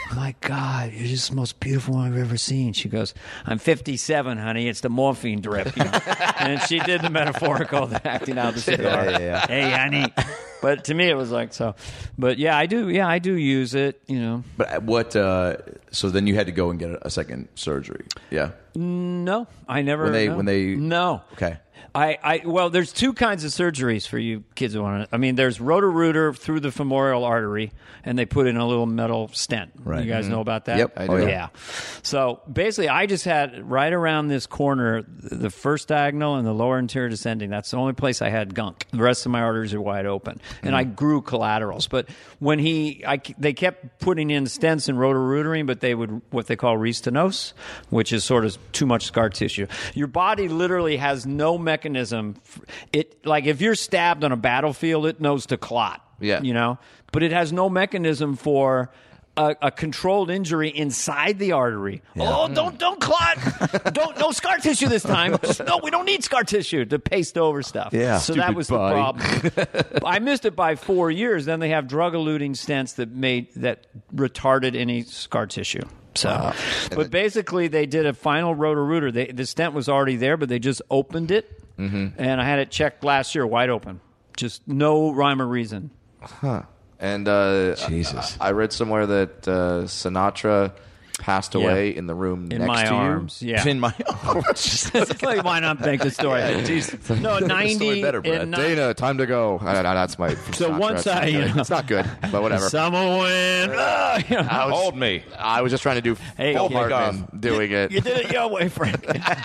my God, you're just the most beautiful one I've ever seen. She goes, I'm 57, honey. It's the morphine drip. And she did the metaphorical acting out the cigar. Yeah. Hey, honey. But to me, it was like so. But yeah, I do use it, But what, so then you had to go and get a second surgery. Yeah. No, I never. When they. No. Okay. Well, there's two kinds of surgeries for you kids who want to. I mean, there's Roto-Rooter through the femoral artery, and they put in a little metal stent. Right. You guys know about that? Yep, I do. Yeah. So basically, I just had right around this corner, the first diagonal and the lower anterior descending. That's the only place I had gunk. The rest of my arteries are wide open, and I grew collaterals. But when they kept putting in stents and roto-rootering, but they would what they call restenose, which is sort of too much scar tissue. Your body literally has no mechanism. Like if you're stabbed on a battlefield, it knows to clot. Yeah. But it has no mechanism for a controlled injury inside the artery. Yeah. Oh, don't clot. No scar tissue this time. No, we don't need scar tissue to paste over stuff. Yeah. So that was the problem. I missed it by 4 years. Then they have drug-eluting stents that retarded any scar tissue. So, but basically, they did a final roto-rooter. The stent was already there, but they just opened it, and I had it checked last year, wide open. Just no rhyme or reason. Huh. And Jesus, I read somewhere that Sinatra passed away in the room in next my to arms. you. Yeah, in my arms. Like, why not make the story? No, 90 better, Brad. and Dana, time to go. That's my. So Sinatra. once It's not good, but whatever. Someone went. Hold me. I was just trying to do Paul Hartman doing it. You did it your way, Frank.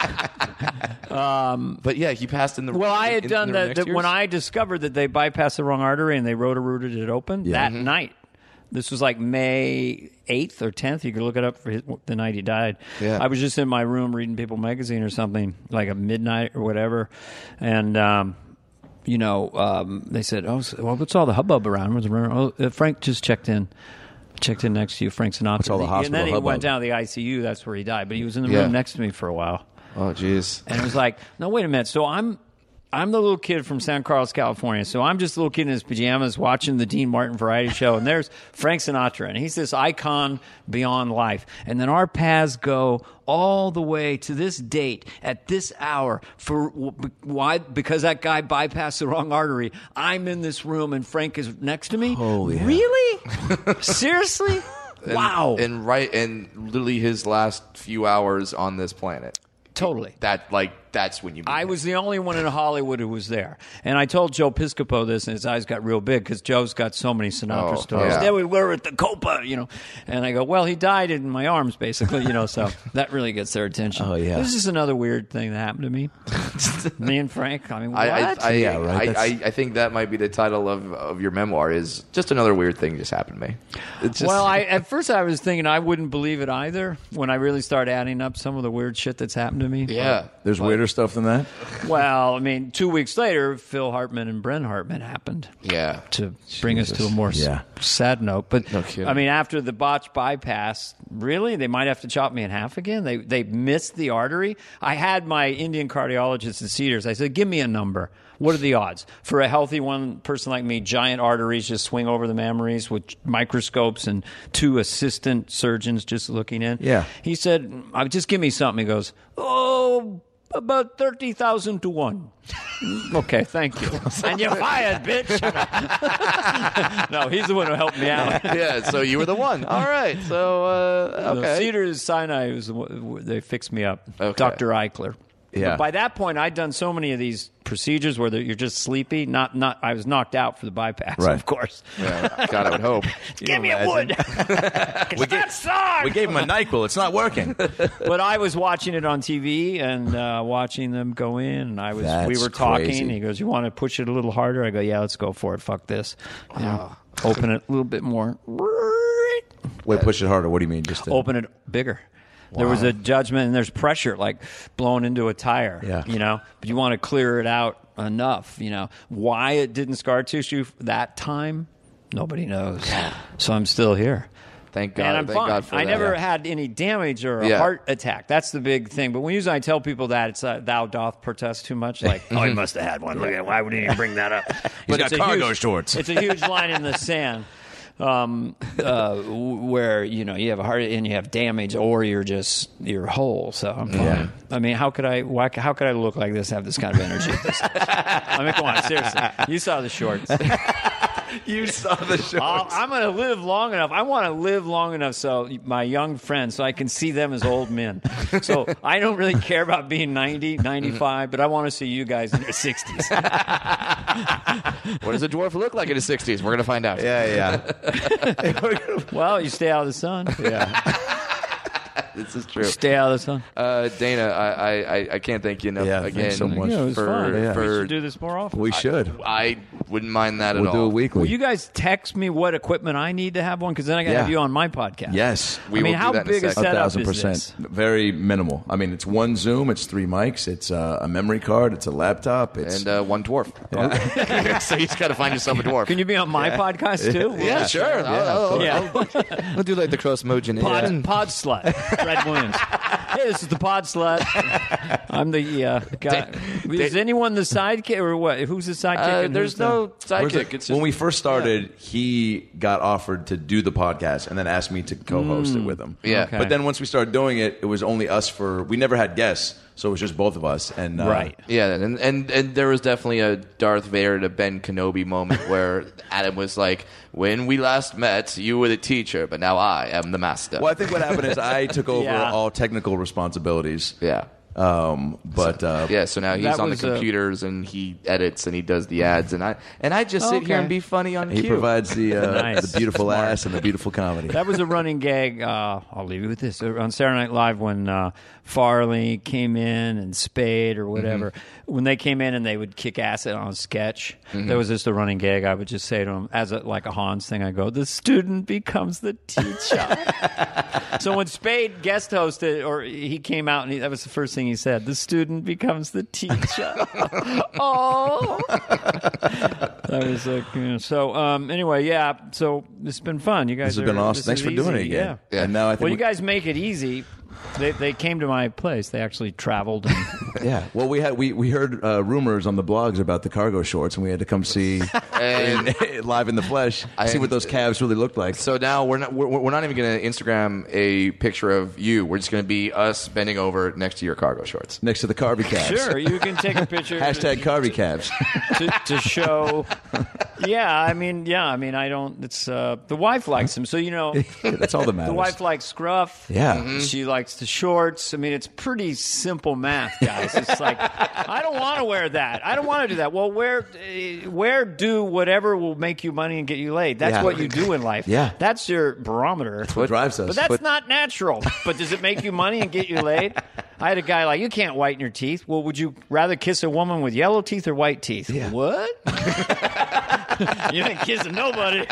But yeah, he passed in the. Well, I had in done the that next years? when I discovered that they bypassed the wrong artery and they roto-rooted it open that night. This was like May 8th or 10th. You could look it up for the night he died. Yeah. I was just in my room reading People magazine or something, like at midnight or whatever. And, they said, well, what's all the hubbub around? Frank just checked in next to you, Frank Sinatra. What's all the hospital And then he hubbub? went down to the ICU. That's where he died. But he was in the room next to me for a while. Oh, jeez. And it was like, no, wait a minute. So I'm the little kid from San Carlos, California. So I'm just a little kid in his pajamas watching the Dean Martin variety show. And there's Frank Sinatra. And he's this icon beyond life. And then our paths go all the way to this date at this hour. Why? Because that guy bypassed the wrong artery. I'm in this room and Frank is next to me. Holy hell. Really? Seriously? Wow. And literally his last few hours on this planet. Totally. That's when you meet I him. was the only one in Hollywood who was there. And I told Joe Piscopo this, and his eyes got real big because Joe's got so many Sinatra stories. yeah. There we were at the Copa, And I go, well, he died in my arms, basically, so that really gets their attention. Oh, yeah. This is another weird thing that happened to me. Me and Frank, I mean, what? I think that might be the title of your memoir is just another weird thing just happened to me. It's just, Well, at first I was thinking I wouldn't believe it either when I really started adding up some of the weird shit that's happened to me. yeah. There's weirder stuff than that. Well, I mean, 2 weeks later, Phil Hartman and Bren Hartman happened. Yeah. To bring us to a more sad note. But, No kidding. I mean, after the botched bypass, really? They might have to chop me in half again? They missed the artery? I had my Indian cardiologist at Cedars. I said, give me a number. What are the odds? For a healthy person like me, giant arteries just swing over the mammaries with microscopes and 2 assistant surgeons just looking in. Yeah. He said, just give me something. He goes, about 30,000 to 1. Okay, thank you. And you're fired, bitch. No, he's the one who helped me out. Yeah, so you were the one. All right. So, okay. Cedars Sinai, they fixed me up. Okay. Dr. Eichler. Yeah. But by that point, I'd done so many of these procedures where you're just sleepy. I was knocked out for the bypass, Right. of course. Yeah, God, I would hope. Give me a wood. We gave him a NyQuil. It's not working. But I was watching it on TV and watching them go in, and we That's were talking. crazy. He goes, "You want to push it a little harder?" I go, "Yeah, let's go for it. Fuck this. Open it a little bit more. Wait, push it harder. What do you mean? Just Open it bigger." There was a judgment, and there's pressure, like blowing into a tire. Yeah. But you want to clear it out enough. Why it didn't scar tissue that time, nobody knows. So I'm still here. Thank God. And I'm Thank fine. God for I that. never had any damage or a heart attack. That's the big thing. But when usually I tell people that, it's thou doth protest too much. Like, oh, he must have had one. Look at it. Why would he even bring that up? He's got it's a cargo huge, shorts. It's a huge line in the sand. where you have a heart and you have damage, or you're whole. So I'm fine. Yeah. I mean, how could I look like this, have this kind of energy? I mean, come on, seriously. You saw the shorts. You saw the shorts. I'm going to live long enough. I want to live long enough so my young friends, so I can see them as old men. So I don't really care about being 90, 95, but I want to see you guys in your 60s. What does a dwarf look like in his 60s? We're going to find out. Yeah. Well, you stay out of the sun. Yeah. This is true. Stay out of the sun. Dana, I can't thank you enough again so much. Yeah, it was fun. for We should do this more often. We should. I wouldn't mind that at all. We'll do it weekly. Will you guys text me what equipment I need to have one? Because then I got to have you on my podcast. Yes. We will do how that in a big a second. setup is 1,000%. this? Very minimal. I mean, it's one Zoom, it's 3 mics, it's a memory card, it's a laptop, it's And one dwarf. So you just got to find yourself a dwarf. Can you be on my podcast too? Yeah, sure. Yeah. We'll do like the cross motion. Pod slut, Fred Williams. Hey, this is the pod slut. I'm the guy. Is anyone the sidekick or what? Who's the sidekick? There's no sidekick. It's just, when we first started, he got offered to do the podcast and then asked me to co-host it with him. Yeah. Okay. But then once we started doing it, it was only us we never had guests, so it was just both of us. And Right. Yeah, and there was definitely a Darth Vader to Ben Kenobi moment where Adam was like, when we last met, you were the teacher, but now I am the master. Well, I think what happened is I took over Yeah. all technical responsibilities. Yeah. So now he's That on the was, computers and he edits and he does the ads and I just sit here Okay. and be funny on he cue. provides the Nice. the beautiful ass and the beautiful comedy. That was a running gag. I'll leave you with this. On Saturday Night Live, when Farley came in and Spade or whatever, when they came in and they would kick ass on a sketch, there was just a running gag. I would just say to them, as like a Hans thing, I go, the student becomes the teacher. So when Spade guest hosted, or he came out, and that was the first thing he said, the student becomes the teacher. Oh. That was like, so anyway, yeah, so it's been fun. You guys This has been awesome. Thanks for doing it again. Yeah. And now I think Well, you guys make it easy. They came to my place. They actually traveled. And yeah. Well, we heard rumors on the blogs about the cargo shorts, and we had to come see live in the flesh, see what those calves really looked like. So now we're not even going to Instagram a picture of you. We're just going to be us bending over next to your cargo shorts. Next to the Carby calves. sure, you can take a picture. Hashtag Carby calves. to show. I mean, I don't. It's the wife likes them, so That's all that matters. the wife likes scruff. Yeah. She likes the shorts. I mean, it's pretty simple math, guys. It's like, I don't want to wear that. I don't want to do that. Well, do whatever will make you money and get you laid. That's what you do in life. Yeah. That's your barometer. That's what drives us. But that's not natural. But does it make you money and get you laid? I had a guy like, you can't whiten your teeth. Well, would you rather kiss a woman with yellow teeth or white teeth? Yeah. What? You ain't kissing nobody.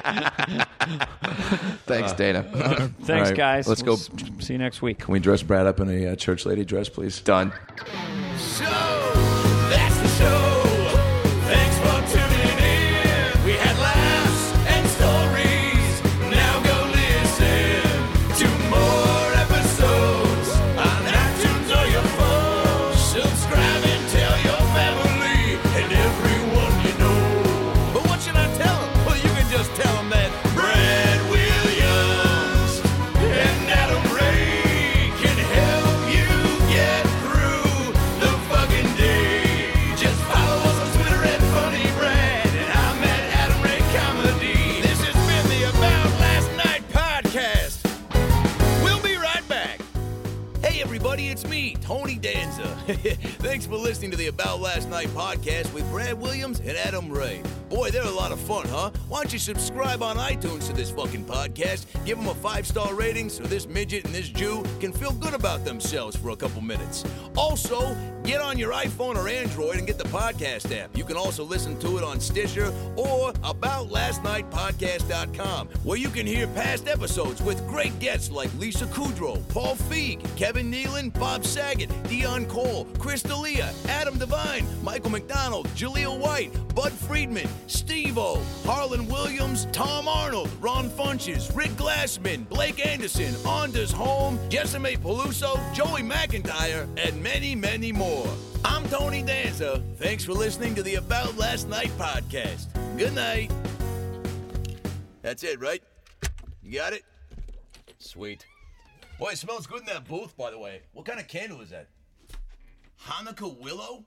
Thanks, Dana. Thanks, All right, guys. let's We'll go. See you next week. Can we dress Brad up in a church lady dress, please? Done. So, that's the show. Thanks for tuning in. We had laughs and stories. Now go listen to more episodes on iTunes or your phone. Subscribe and tell your family and everyone you know. But what should I tell them? Well, you can just tell them that Brad Williams and Adam Ray can help you get through the fucking day. Just follow us on Twitter at Funny Brad, and I'm at Adam Ray Comedy. This has been the About Last Night podcast. We'll be right back. Hey everybody, it's me, Tony Danza. Thanks for listening to the About Last Night podcast with Brad Williams and Adam Ray. Boy, they're a lot of fun, huh? Why don't you subscribe on iTunes to this fucking podcast? Give them a 5-star rating so this midget and this Jew can feel good about themselves for a couple minutes. Also, get on your iPhone or Android and get the podcast app. You can also listen to it on Stitcher or AboutLastNightPodcast.com, where you can hear past episodes with great guests like Lisa Kudrow, Paul Feig, Kevin Nealon, Bob Saget, Dion Cole, Chris D'Elia, Adam Devine, Michael McDonald, Jaleel White, Bud Friedman, Steve-O, Harlan Williams, Tom Arnold, Ron Funches, Rick Glassman, Blake Anderson, Anders Holm, Jessime Peluso, Joey McIntyre, and many, many more. I'm Tony Danza. Thanks for listening to the About Last Night podcast. Good night. That's it, right? You got it? Sweet. Boy, it smells good in that booth, by the way. What kind of candle is that? Hanukkah willow?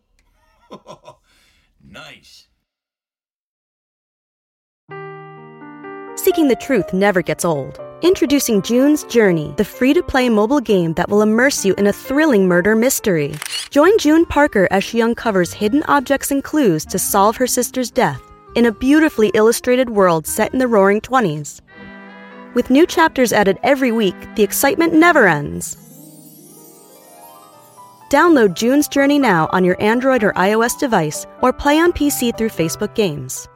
Nice. Seeking the truth never gets old. Introducing June's Journey, the free-to-play mobile game that will immerse you in a thrilling murder mystery. Join June Parker as she uncovers hidden objects and clues to solve her sister's death in a beautifully illustrated world set in the Roaring '20s. With new chapters added every week, the excitement never ends. Download June's Journey now on your Android or iOS device, or play on PC through Facebook Games.